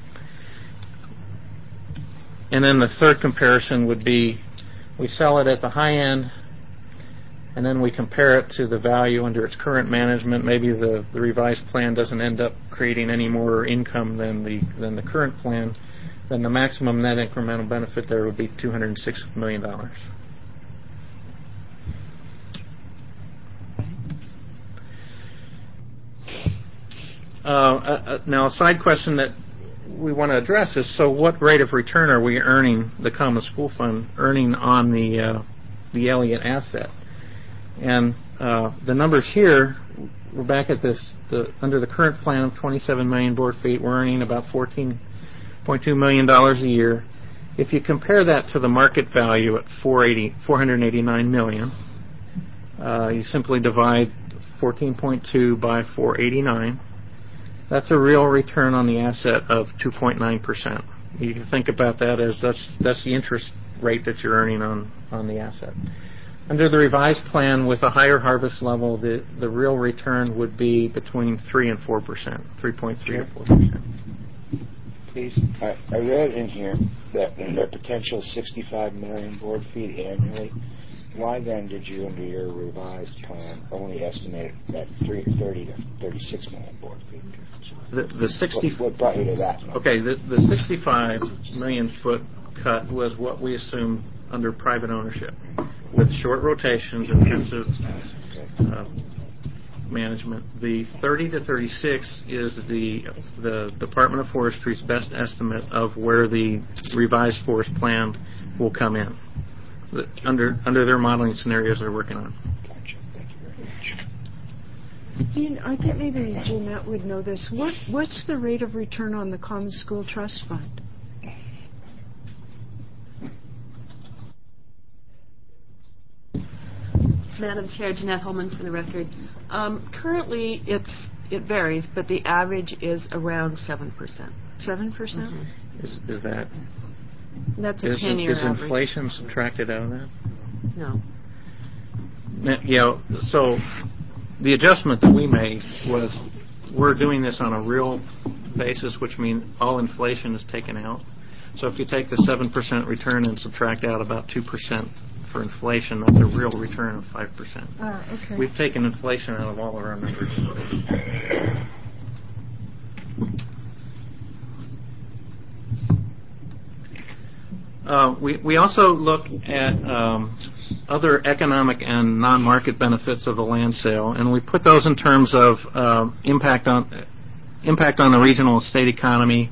And then the third comparison would be we sell it at the high end, and then we compare it to the value under its current management. Maybe the, the revised plan doesn't end up creating any more income than the than the current plan. Then the maximum net incremental benefit there would be two hundred six million dollars. Uh, uh, now, a side question that we want to address is, so what rate of return are we earning, the Common School Fund earning on the uh, the Elliott asset? And uh, the numbers here, we're back at this, the, under the current plan of twenty-seven million board feet, we're earning about fourteen point two million dollars a year. If you compare that to the market value at four hundred eighty-nine million dollars, Uh, you simply divide fourteen point two by four eighty-nine. That's a real return on the asset of two point nine percent. You can think about that as that's that's the interest rate that you're earning on, on the asset. Under the revised plan with a higher harvest level, the, the real return would be between three and four percent, three point three to four percent. Please, I, I read in here that there are potential sixty-five million board feet annually. Why then did you, under your revised plan, only estimate it at thirty to thirty-six million board feet? The, the sixty. What, what brought you to that number? Okay, the, the sixty-five million foot cut was what we assumed under private ownership, with short rotations, intensive uh, management. The thirty to thirty-six is the the Department of Forestry's best estimate of where the revised forest plan will come in, the, under under their modeling scenarios they're working on. Gotcha. Thank you very much. Dean, I think maybe Jeanette would know this. What what's the rate of return on the Common School Trust Fund? Madam Chair, Jeanette Holman for the record. Um, currently, it's it varies, but the average is around seven percent. Seven percent. Mm-hmm. Is, is that that's a is, ten-year is average. inflation subtracted out of that? No. Yeah. So the adjustment that we made was we're doing this on a real basis, which means all inflation is taken out. So if you take the seven percent return and subtract out about two percent for inflation, that's a real return of five percent. Uh, okay. We've taken inflation out of all of our numbers. Uh, we, we also look at um, other economic and non-market benefits of the land sale, and we put those in terms of uh, impact on impact on the regional state economy.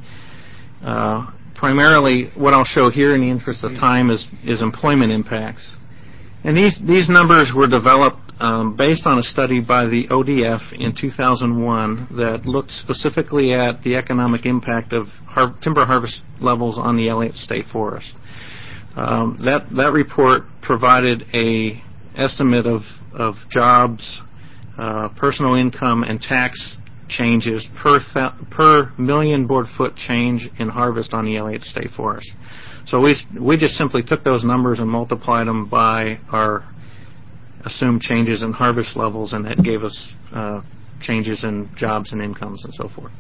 Uh, primarily, what I'll show here in the interest of time is, is employment impacts. And these, these numbers were developed um, based on a study by the O D F in two thousand one that looked specifically at the economic impact of har- timber harvest levels on the Elliott State Forest. Um, that, that report provided a estimate of, of jobs, uh, personal income, and tax changes per th- per million board foot change in harvest on the Elliott State Forest. So we we just simply took those numbers and multiplied them by our assumed changes in harvest levels, and that gave us uh, changes in jobs and incomes and so forth.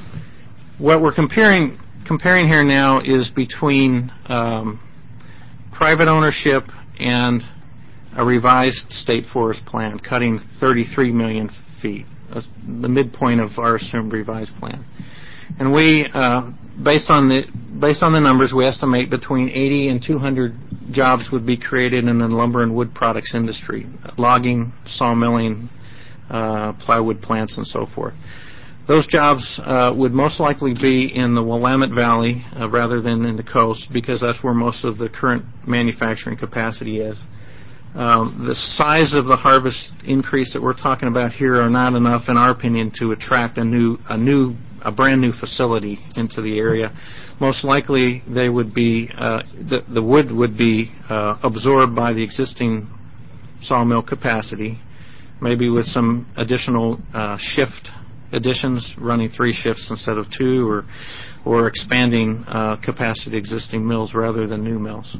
What we're comparing comparing here now is between um, private ownership and a revised state forest plan, cutting thirty-three million feet, uh, the midpoint of our assumed revised plan. And we, uh, based on the based on the numbers, we estimate between eighty and two hundred jobs would be created in the lumber and wood products industry, logging, sawmilling, uh, plywood plants, and so forth. Those jobs uh, would most likely be in the Willamette Valley uh, rather than in the coast, because that's where most of the current manufacturing capacity is. Um, the size of the harvest increase that we're talking about here are not enough, in our opinion, to attract a new, a new, a brand new facility into the area. Most likely, they would be uh, the, the wood would be uh, absorbed by the existing sawmill capacity, maybe with some additional uh, shift additions, running three shifts instead of two, or or expanding uh, capacity existing mills rather than new mills.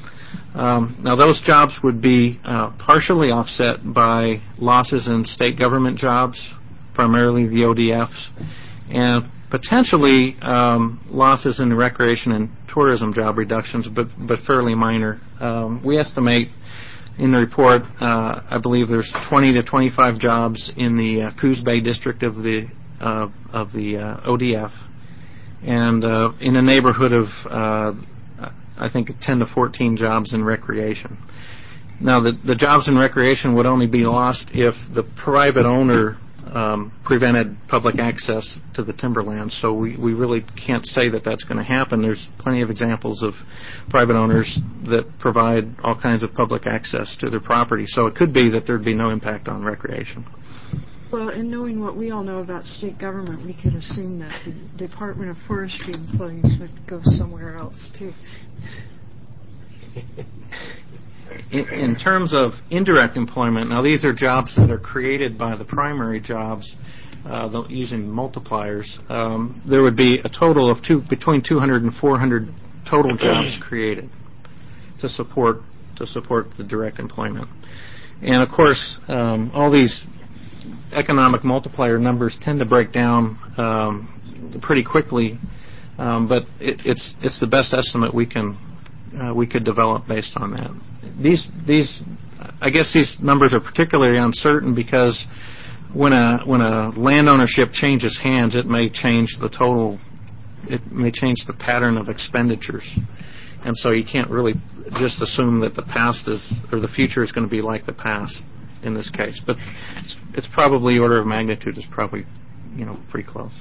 Um, now, those jobs would be uh, partially offset by losses in state government jobs, primarily the O D Fs, and potentially um, losses in the recreation and tourism job reductions, but but fairly minor. Um, we estimate in the report, uh, I believe there's twenty to twenty-five jobs in the uh, Coos Bay district of the uh, of the uh, O D F, and uh, in the neighborhood of uh, I think ten to fourteen jobs in recreation. Now, the, the jobs in recreation would only be lost if the private owner um, prevented public access to the timberlands. So we, we really can't say that that's going to happen. There's plenty of examples of private owners that provide all kinds of public access to their property. So it could be that there'd be no impact on recreation. Well, and knowing what we all know about state government, we could assume that the Department of Forestry employees would go somewhere else, too. in, in terms of indirect employment, now these are jobs that are created by the primary jobs uh, the, using multipliers. Um, there would be a total of two, between two hundred and four hundred total jobs created to support to support the direct employment. And of course, um, all these economic multiplier numbers tend to break down um, pretty quickly, um, but it, it's it's the best estimate we can uh, we could develop based on that. These these I guess these numbers are particularly uncertain because when a when a land ownership changes hands, it may change the total, it may change the pattern of expenditures, and so you can't really just assume that the past is or the future is going to be like the past in this case. But it's, it's probably order of magnitude is probably you know pretty close.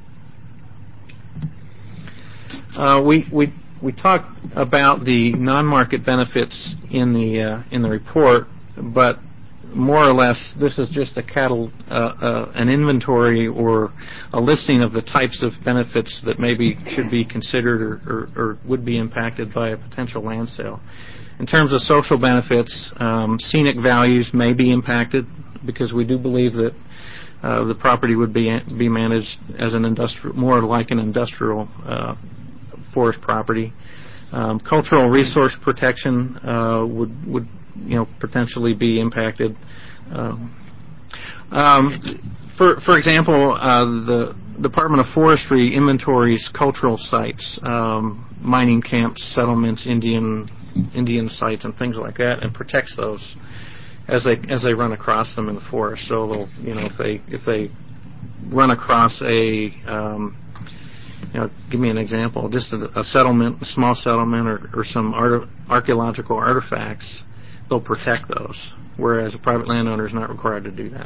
Uh, we we we talked about the non-market benefits in the uh, in the report, but more or less this is just a cattle uh, uh, an inventory or a listing of the types of benefits that maybe should be considered or, or, or would be impacted by a potential land sale. In terms of social benefits, um, scenic values may be impacted because we do believe that uh, the property would be be managed as an industrial, more like an industrial uh, forest property. Um, cultural resource protection uh, would would you know potentially be impacted. Um, um, for for example, uh, the Department of Forestry inventories cultural sites, um, mining camps, settlements, Indian Indian sites, and things like that, and protects those as they as they run across them in the forest. So they'll you know if they if they run across a um, you know, give me an example. Just a, a settlement, a small settlement, or, or some art, archaeological artifacts, they'll protect those, whereas a private landowner is not required to do that.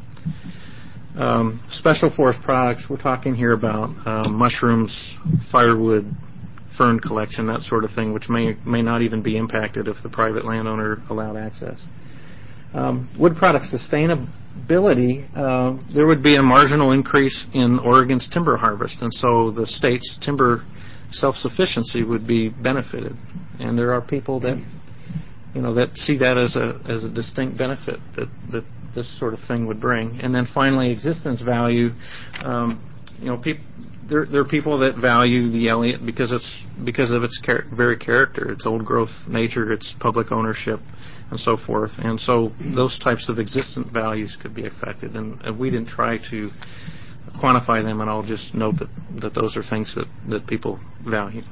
Um, special forest products, we're talking here about uh, mushrooms, firewood, fern collection, that sort of thing, which may may not even be impacted if the private landowner allowed access. Um, wood product sustainability, uh, there would be a marginal increase in Oregon's timber harvest, and so the state's timber self-sufficiency would be benefited. And there are people that, you know, that see that as a as a distinct benefit that, that this sort of thing would bring. And then finally, existence value. Um, you know, peop- there there are people that value the Elliott because it's because of its char- very character, its old growth nature, its public ownership, and so forth. And so those types of existent values could be affected. And, and we didn't try to quantify them, and I'll just note that, that those are things that, that people value.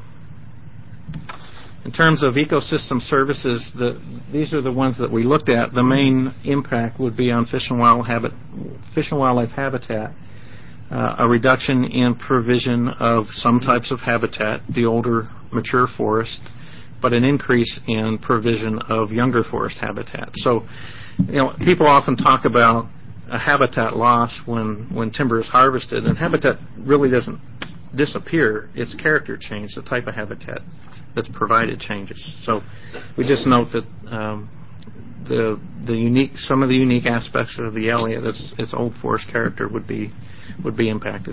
In terms of ecosystem services, the, these are the ones that we looked at. The main impact would be on fish and wild habit, fish and wildlife habitat, uh, a reduction in provision of some types of habitat, the older mature forest, but an increase in provision of younger forest habitat. So, you know, people often talk about a habitat loss when, when timber is harvested, and habitat really doesn't disappear. Its character changes. The type of habitat that's provided changes. So we just note that um, the the unique some of the unique aspects of the Elliott, its its old forest character, would be would be impacted.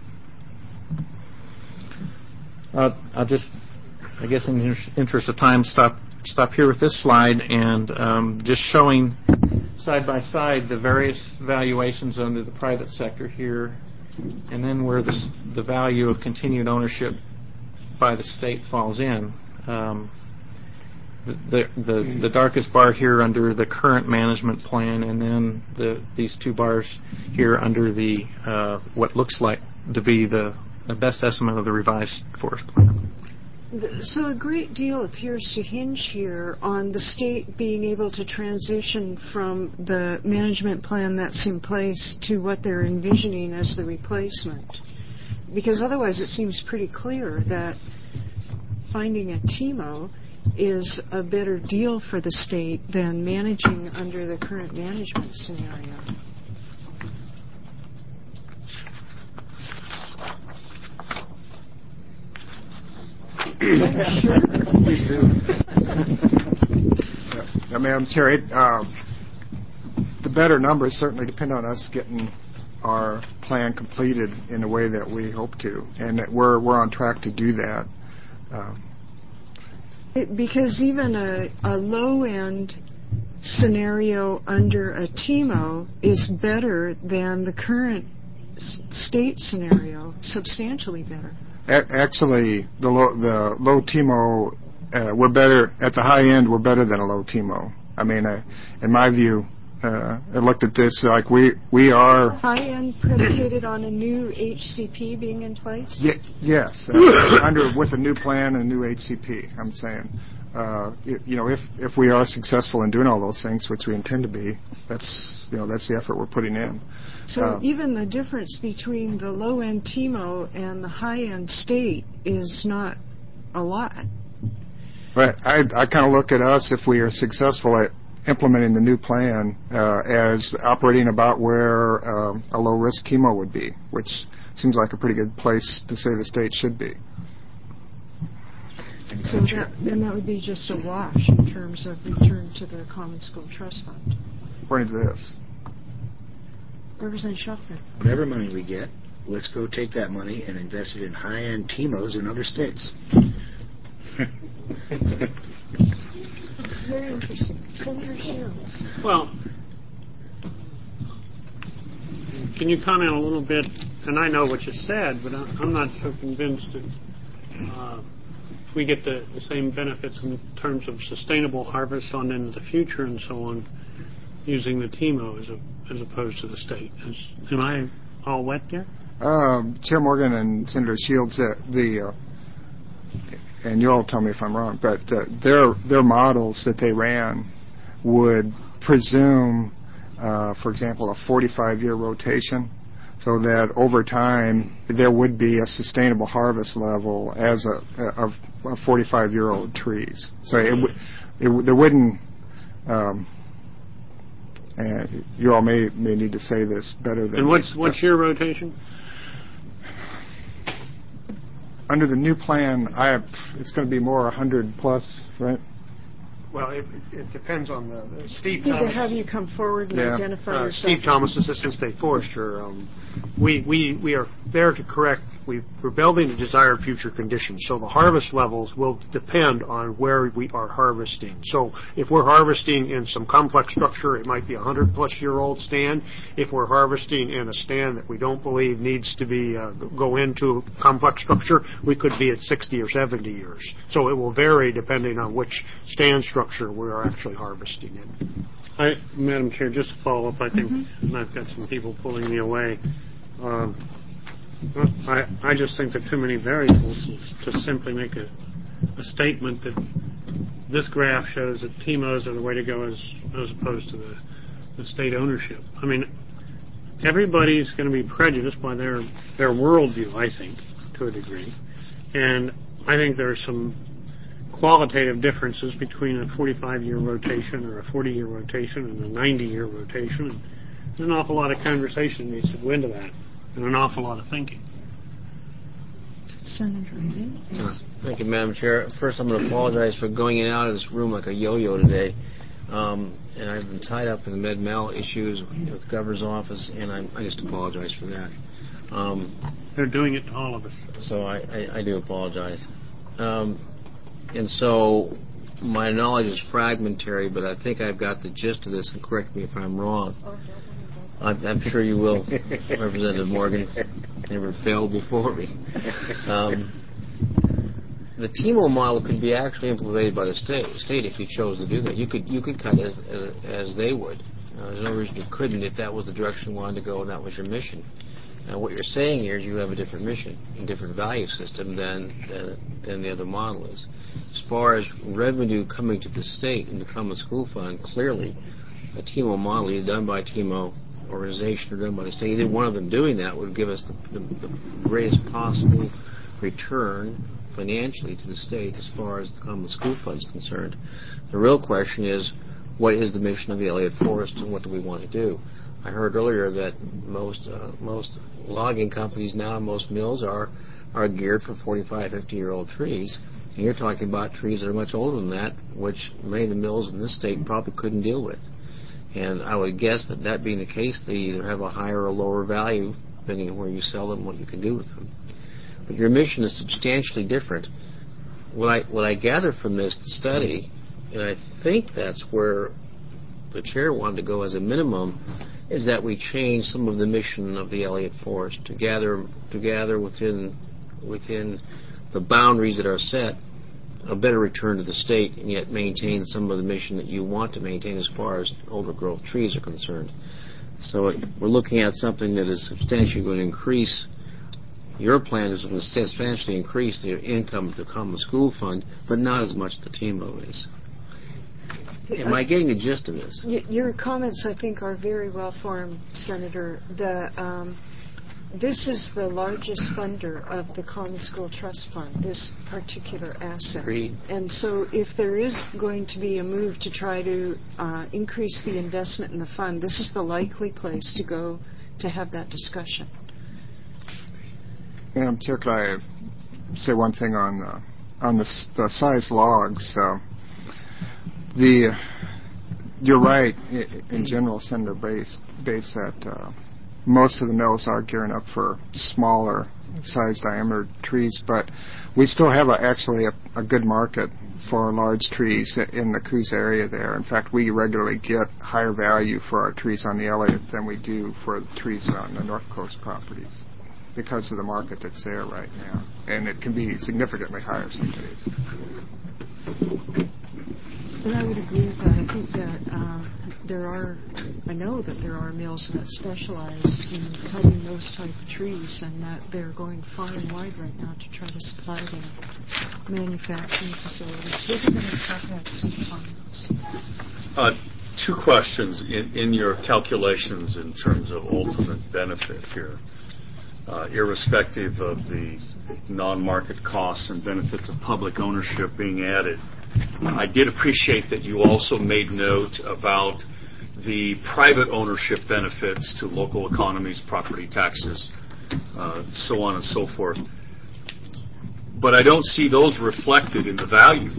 Uh, I'll just, I guess, in the interest of time, stop stop here with this slide and um, just showing side by side the various valuations under the private sector here, and then where the the value of continued ownership by the state falls in. Um, the, the the darkest bar here under the current management plan, and then the these two bars here under the uh, what looks like to be the, the best estimate of the revised forest plan. So a great deal appears to hinge here on the state being able to transition from the management plan that's in place to what they're envisioning as the replacement. Because otherwise it seems pretty clear that finding a T M O is a better deal for the state than managing under the current management scenario. Sure. Please do. Now, Madam Chair, it, uh, the better numbers certainly depend on us getting our plan completed in the way that we hope to, and that we're we're on track to do that. Um, It, because even a, a low-end scenario under a T M O is better than the current s- state scenario, substantially better. A- actually, the low, the low T M O, uh, we're better, at the high end, we're better than a low T M O. I mean, uh, in my view, uh, I looked at this like we, we are... High end predicated on a new H C P being in place? Y- yes, uh, under with a new plan and a new H C P, I'm saying. Uh, you, you know, if if we are successful in doing all those things, which we intend to be, that's you know that's the effort we're putting in. So uh, even the difference between the low-end T M O and the high-end state is not a lot. But I I kind of look at us, if we are successful at implementing the new plan, uh, as operating about where um, a low-risk chemo would be, which seems like a pretty good place to say the state should be. So that, then that would be just a wash in terms of return to the Common School Trust Fund. According to this. Representative Shuffler. Whatever money we get, let's go take that money and invest it in high-end T M Os in other states. Very interesting. Senator Shields. Well, can you comment a little bit? And I know what you said, but I'm not so convinced that uh, we get the, the same benefits in terms of sustainable harvest on into the future and so on using the T M O as, a, as opposed to the state. Is, am I all wet there? Um, Chair Morgan and Senator Shields, uh, the uh, and you'll tell me if I'm wrong, but uh, their their models that they ran would presume, uh, for example, a forty-five year rotation, so that over time there would be a sustainable harvest level as a of, of forty-five year old trees. So it, w- it w- there wouldn't. Um, and you all may may need to say this better than. And what's what's your rotation? Under the new plan, I have, it's going to be more one hundred plus, right? Well, it, it depends on the, the Steve Need to Thomas. have you come forward and Yeah. identify Uh, yourself. Steve Thomas, Assistant State Forester. Um, we, we, we are there to correct, we, we're building the desired future conditions. So the harvest levels will depend on where we are harvesting. So if we're harvesting in some complex structure, it might be a one hundred plus year old stand. If we're harvesting in a stand that we don't believe needs to be uh, go into complex structure, we could be at sixty or seventy years. So it will vary depending on which stand structure we are actually harvesting in. I, Madam Chair, just to follow up, I think, mm-hmm. and I've got some people pulling me away. Um, I, I just think there are too many variables to simply make a, a statement that this graph shows that T M Os are the way to go as, as opposed to the, the state ownership. I mean, everybody's going to be prejudiced by their, their worldview, I think, to a degree. And I think there are some qualitative differences between a forty-five year rotation or a forty year rotation and a ninety year rotation. And there's an awful lot of conversation needs to go into that and an awful lot of thinking. Senator Reed. Thank you, Madam Chair. First, I'm going to apologize for going in and out of this room like a yo-yo today. Um, and I've been tied up in the med-mal issues with the governor's office, and I, I just apologize for that. Um, They're doing it to all of us. So I, I, I do apologize. Um, and so my knowledge is fragmentary, but I think I've got the gist of this, and correct me if I'm wrong. I'm, I'm sure you will, Representative Morgan. Never failed before me. Um, the T M O model could be actually implemented by the state, state if you chose to do that. You could you could cut as as, as they would. Uh, there's no reason you couldn't if that was the direction you wanted to go and that was your mission. Now, what you're saying here is you have a different mission, a different value system than, than than the other model is. As far as revenue coming to the state and the Common School Fund, clearly a T M O model either done by a T M O organization or done by the state, either one of them doing that would give us the, the, the greatest possible return financially to the state as far as the Common School Fund is concerned. The real question is, what is the mission of the Elliott Forest and what do we want to do? I heard earlier that most uh, most logging companies now, most mills are are geared for forty-five, fifty year old trees. And you're talking about trees that are much older than that, which many of the mills in this state probably couldn't deal with. And I would guess that that being the case, they either have a higher or lower value, depending on where you sell them and what you can do with them. But your mission is substantially different. what I what I gather from this study, and I think that's where the chair wanted to go as a minimum, is that we change some of the mission of the Elliott Forest to gather to gather within within the boundaries that are set a better return to the state, and yet maintain some of the mission that you want to maintain as far as older growth trees are concerned. So it, we're looking at something that is substantially going to increase. Your plan is going to substantially increase the income of the Common School Fund, but not as much the T M O is. Am I getting the gist of this? Y- your comments, I think, are very well formed, Senator. The um, This is the largest funder of the Common School Trust Fund, this particular asset. Agreed. And so if there is going to be a move to try to uh, increase the investment in the fund, this is the likely place to go to have that discussion. Madam Chair, could I say one thing on the on the, the size logs? Uh, the you're right in general, Senator Bass, Bass that uh, most of the mills are gearing up for smaller size diameter trees, but we still have a, actually a, a good market for large trees in the Coos area there. In fact, we regularly get higher value for our trees on the Elliott than we do for the trees on the North Coast properties because of the market that's there right now. And it can be significantly higher some days. And I would agree with that. I think that uh, there are, I know that there are mills that specialize in cutting those type of trees, and that they're going far and wide right now to try to supply their manufacturing facilities. We're going to talk about some comments. Uh, two questions in, in your calculations in terms of ultimate benefit here. Uh, irrespective of the non-market costs and benefits of public ownership being added, I did appreciate that you also made note about the private ownership benefits to local economies, property taxes, uh, so on and so forth. But I don't see those reflected in the value.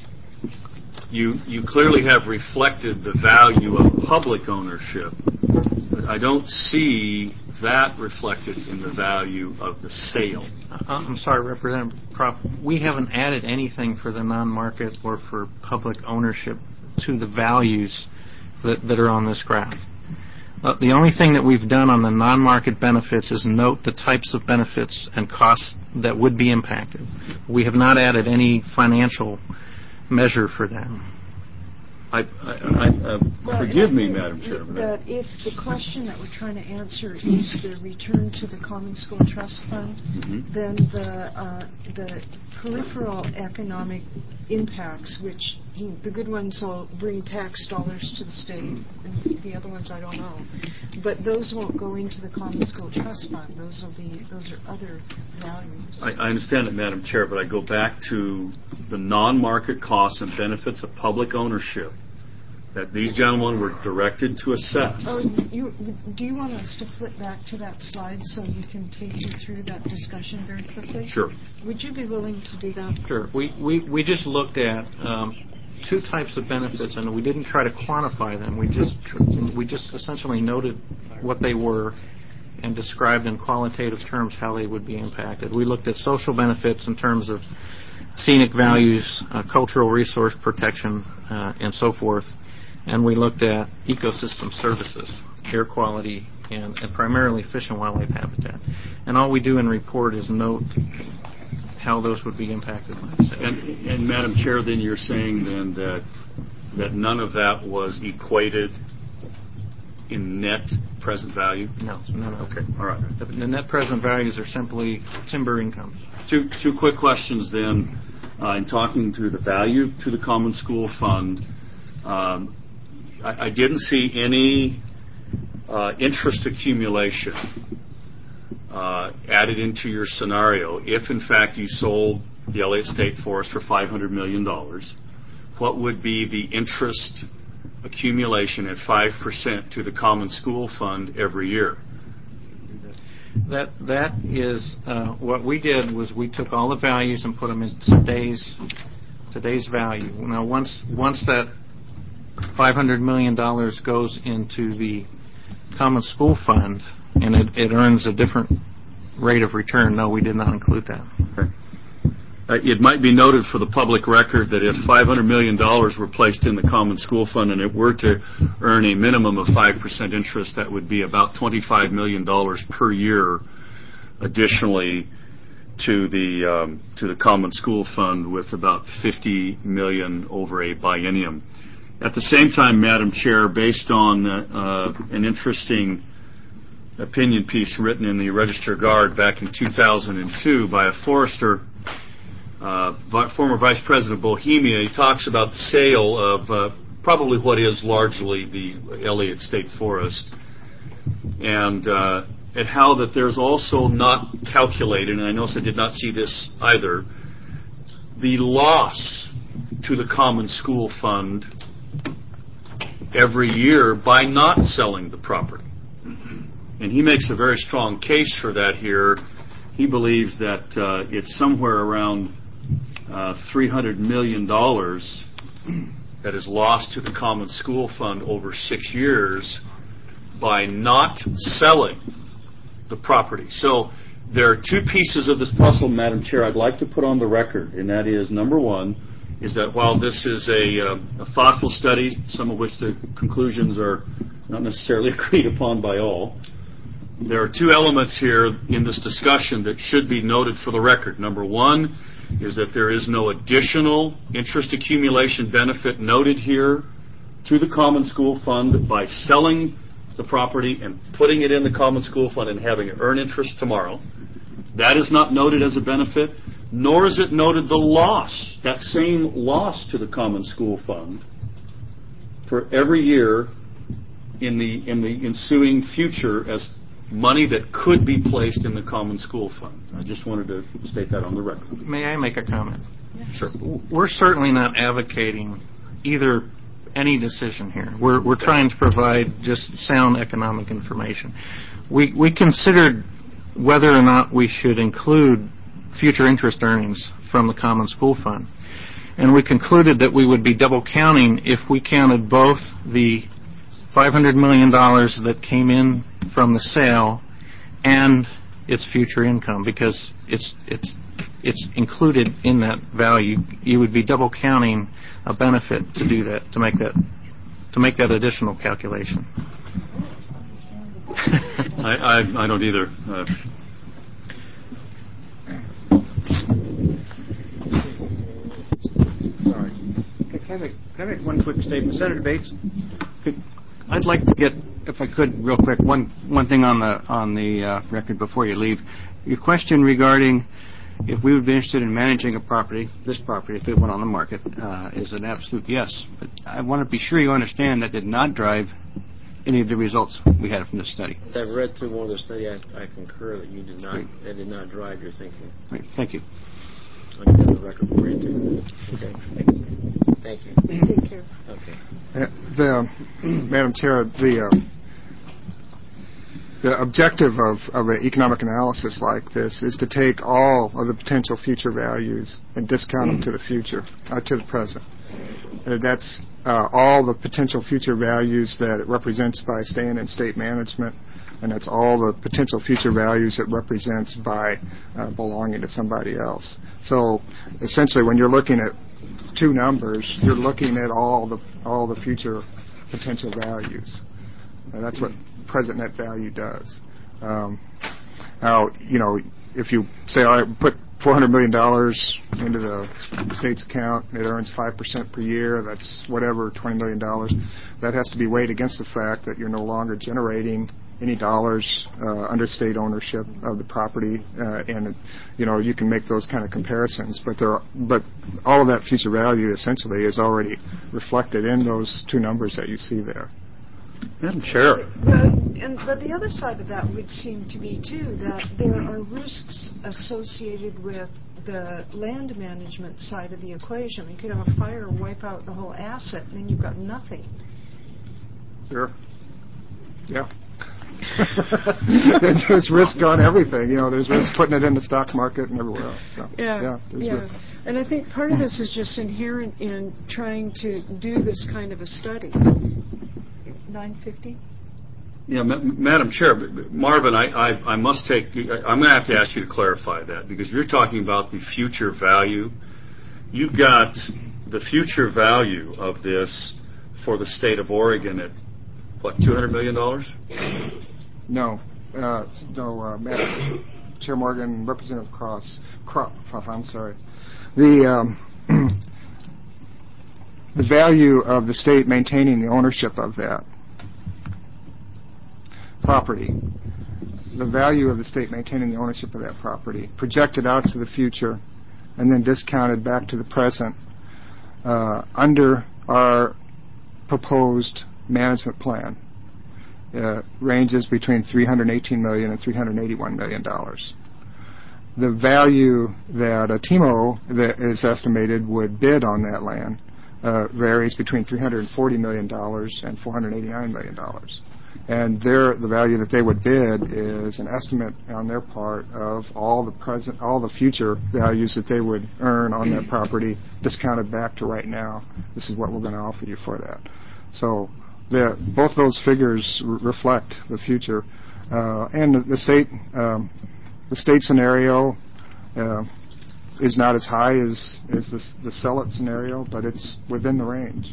You, you clearly have reflected the value of public ownership, but I don't see that reflected in the value of the sale. Uh, I'm sorry, Representative Croft. We haven't added anything for the non-market or for public ownership to the values that, that are on this graph. Uh, the only thing that we've done on the non-market benefits is note the types of benefits and costs that would be impacted. We have not added any financial measure for that. I, I, I, uh, Well, forgive me, think Madam Chairman. That if the question that we're trying to answer is the return to the Common School Trust Fund, Mm-hmm. then the uh, the peripheral economic impacts, which the good ones will bring tax dollars to the state, and the other ones I don't know, but those won't go into the Common School Trust Fund. Those will be those are other values. I, I understand it, Madam Chair, but I go back to the non-market costs and benefits of public ownership that these gentlemen were directed to assess. Oh, you, do you want us to flip back to that slide so we can take you through that discussion very quickly? Sure. Would you be willing to do that? Sure. We, we, we just looked at um, two types of benefits, and we didn't try to quantify them. We just tr- we just essentially noted what they were and described in qualitative terms how they would be impacted. We looked at social benefits in terms of scenic values, uh, cultural resource protection, uh, and so forth. And we looked at ecosystem services, air quality, and, and primarily fish and wildlife habitat. And all we do in report is note how those would be impacted by the sale. And, and Madam Chair, then you're saying then that that none of that was equated in net present value? No, no, no. Okay, all right. The, the net present values are simply timber income. Two two quick questions then. Uh, in talking to the value to the Common School Fund, um, I, I didn't see any uh, interest accumulation uh, added into your scenario. If, in fact, you sold the Elliott State Forest for five hundred million dollars, what would be the interest accumulation at five percent to the Common School Fund every year? That that is uh, what we did was we took all the values and put them in today's today's value. Now, once once that five hundred million dollars goes into the Common School Fund and it, it earns a different rate of return, no, we did not include that. Okay. Uh, it might be noted for the public record that if five hundred million dollars were placed in the Common School Fund and it were to earn a minimum of five percent interest, that would be about twenty-five million dollars per year additionally to the um, to the Common School Fund, with about fifty million dollars over a biennium. At the same time, Madam Chair, based on uh, an interesting opinion piece written in the Register Guard back in two thousand two by a forester, uh, former Vice President of Bohemia, he talks about the sale of uh, probably what is largely the Elliott State Forest, and uh, and how that there's also not calculated, and I notice I did not see this either, the loss to the Common School Fund every year by not selling the property. And he makes a very strong case for that here. He believes that uh, it's somewhere around uh, three hundred million dollars that is lost to the Common School Fund over six years by not selling the property. So there are two pieces of this puzzle, Madam Chair, I'd like to put on the record, and that is, number one, is that while this is a, uh, a thoughtful study, some of which the conclusions are not necessarily agreed upon by all, there are two elements here in this discussion that should be noted for the record. Number one is that there is no additional interest accumulation benefit noted here to the Common School Fund by selling the property and putting it in the Common School Fund and having it earn interest tomorrow. That is not noted as a benefit, nor is it noted the loss, that same loss to the Common School Fund for every year in the in the ensuing future as money that could be placed in the Common School Fund. I just wanted to state that on the record. May I make a comment? Yeah. Sure. We're certainly not advocating either any decision here. We're we're trying to provide just sound economic information. We we considered whether or not we should include future interest earnings from the Common School Fund, and we concluded that we would be double counting if we counted both the five hundred million dollars that came in from the sale and its future income, because it's it's it's included in that value. You would be double counting a benefit to do that, to make that to make that additional calculation. I, I I don't either. Uh, Sorry. Can I, make, can I make one quick statement? Senator Bates, could, I'd like to get, if I could, real quick, one one thing on the on the uh, record before you leave. Your question regarding if we would be interested in managing a property, this property, if it went on the market, uh, is an absolute yes. But I want to be sure you understand that did not drive any of the results we had from this study. As I've read through more of the study, I, I concur that you did not, right. that did not drive your thinking. Right. Thank you. So I get the record for you too. Okay. Thank you. Thank you. Okay. Uh, the Madam Chair, the uh, the objective of, of an economic analysis like this is to take all of the potential future values and discount them to the future, uh, to the present. Uh, that's uh, all the potential future values that it represents by staying in state management, and that's all the potential future values it represents by uh, belonging to somebody else. So essentially, when you're looking at two numbers, you're looking at all the all the future potential values. And that's what present net value does. Um, now, you know, if you say, all right, put four hundred million dollars into the state's account, it earns five percent per year, that's whatever, twenty million dollars, that has to be weighed against the fact that you're no longer generating any dollars uh, under state ownership of the property, uh, and you know you can make those kind of comparisons. But there, are, but all of that future value essentially is already reflected in those two numbers that you see there. Madam Chair. But, and, but the other side of that would seem to be too that there are risks associated with the land management side of the equation. You could have a fire wipe out the whole asset, and then you've got nothing. Sure. Yeah. There's risk on everything, you know. There's risk putting it in the stock market and everywhere else. So, yeah, yeah, yeah. Risk. And I think part of this is just inherent in trying to do this kind of a study. nine fifty. Yeah, Ma- Madam Chair, Marvin, I, I, I must take, I'm going to have to ask you to clarify that, because you're talking about the future value. You've got the future value of this for the state of Oregon at, what, two hundred million dollars? No. Uh, no, uh, Madam Chair Morgan, Representative Cross, Crop, I'm sorry. The, um, the value of the state maintaining the ownership of that property, the value of the state maintaining the ownership of that property, projected out to the future and then discounted back to the present uh, under our proposed management plan, uh, ranges between three hundred eighteen million dollars and three hundred eighty-one million dollars. The value that a T M O that is estimated would bid on that land uh, varies between three hundred forty million dollars and four hundred eighty-nine million dollars. And their, the value that they would bid is an estimate on their part of all the present, all the future values that they would earn on that property, discounted back to right now. This is what we're going to offer you for that. So the, both those figures r- reflect the future, uh, and the, the state, um, the state scenario uh, is not as high as as the, the sell-it scenario, but it's within the range.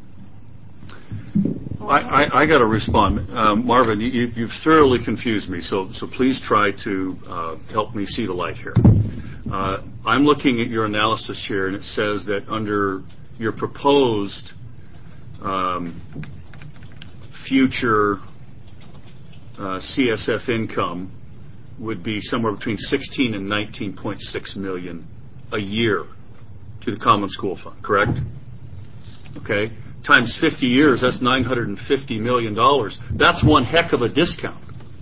I, I, I got to respond. Um, Marvin, you, you've thoroughly confused me, so, so please try to uh, help me see the light here. Uh, I'm looking at your analysis here, and it says that under your proposed um, future uh, C S F income would be somewhere between sixteen and nineteen point six million a year to the Common School Fund, correct? Okay. Times fifty years, that's nine hundred fifty million dollars. That's one heck of a discount.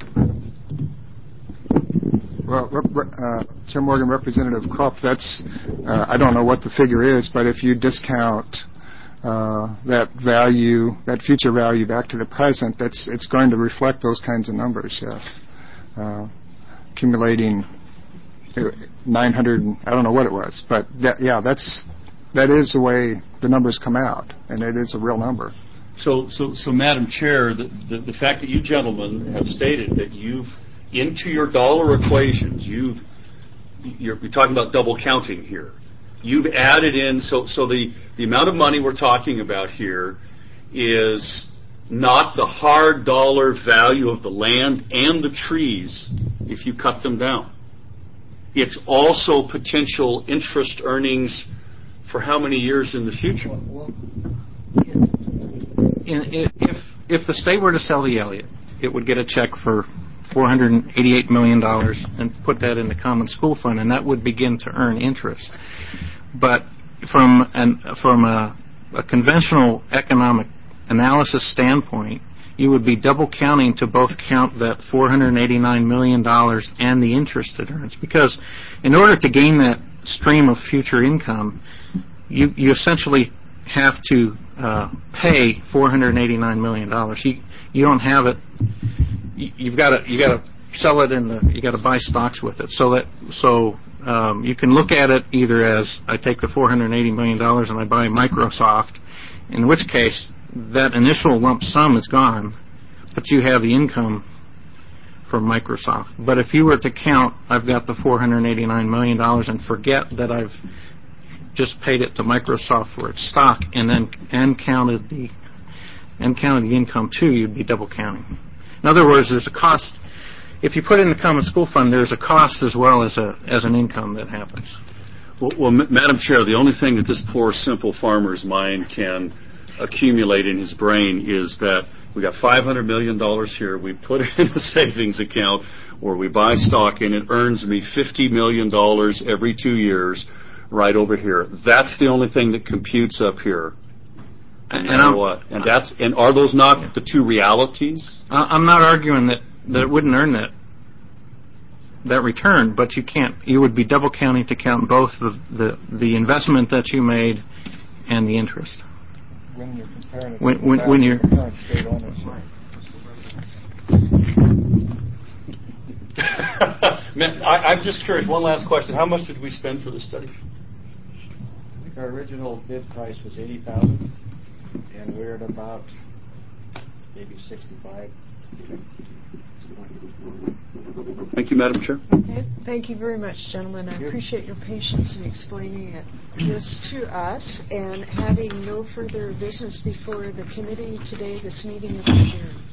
Well, uh, Chair Morgan, Representative Krupp, that's, uh, I don't know what the figure is, but if you discount uh, that value, that future value back to the present, that's it's going to reflect those kinds of numbers, yes. Uh, accumulating nine hundred, I don't know what it was, but that, yeah, that's that is the way the numbers come out, and it is a real number. So, so, so, Madam Chair, the, the, the fact that you gentlemen have stated that you've, into your dollar equations, you've, you're, you're talking about double counting here. You've added in, so, so the, the amount of money we're talking about here is not the hard dollar value of the land and the trees if you cut them down. It's also potential interest earnings for how many years in the future? In, if if the state were to sell the Elliott, it would get a check for four hundred eighty-eight million dollars and put that in the Common School Fund, and that would begin to earn interest. But from an from a, a conventional economic analysis standpoint, you would be double counting to both count that four hundred eighty-nine million dollars and the interest it earns, because in order to gain that stream of future income, you you essentially have to uh, pay four hundred eighty-nine million dollars. You you don't have it. You, you've got to you got to sell it in the. You got to buy stocks with it. So that so um, you can look at it either as I take the four hundred eighty million dollars and I buy Microsoft, in which case that initial lump sum is gone, but you have the income from Microsoft. But if you were to count, I've got the four hundred eighty-nine million dollars and forget that I've just paid it to Microsoft for its stock, and then and counted the and counted the income too, you'd be double counting. In other words, there's a cost. If you put in the Common School Fund, there's a cost as well as a as an income that happens. Well, well M- Madam Chair, the only thing that this poor, simple farmer's mind can accumulate in his brain is that we got five hundred million dollars here. We put it in a savings account, or we buy stock, and it earns me fifty million dollars every two years. Right over here. That's the only thing that computes up here. And, and I'm, what? And that's and are those not yeah. the two realities? I'm not arguing that, that it wouldn't earn that that return, but you can't. You would be double counting to count both the the, the investment that you made and the interest. When you're comparing it when, to when, the when you're current state ownership. Man, I, I'm just curious. One last question: how much did we spend for this study? I think our original bid price was eighty thousand, and we're at about maybe sixty-five. Thank you, Madam Chair. Okay. Thank you very much, gentlemen. I appreciate your patience in explaining it this to us. And having no further business before the committee today, this meeting is adjourned.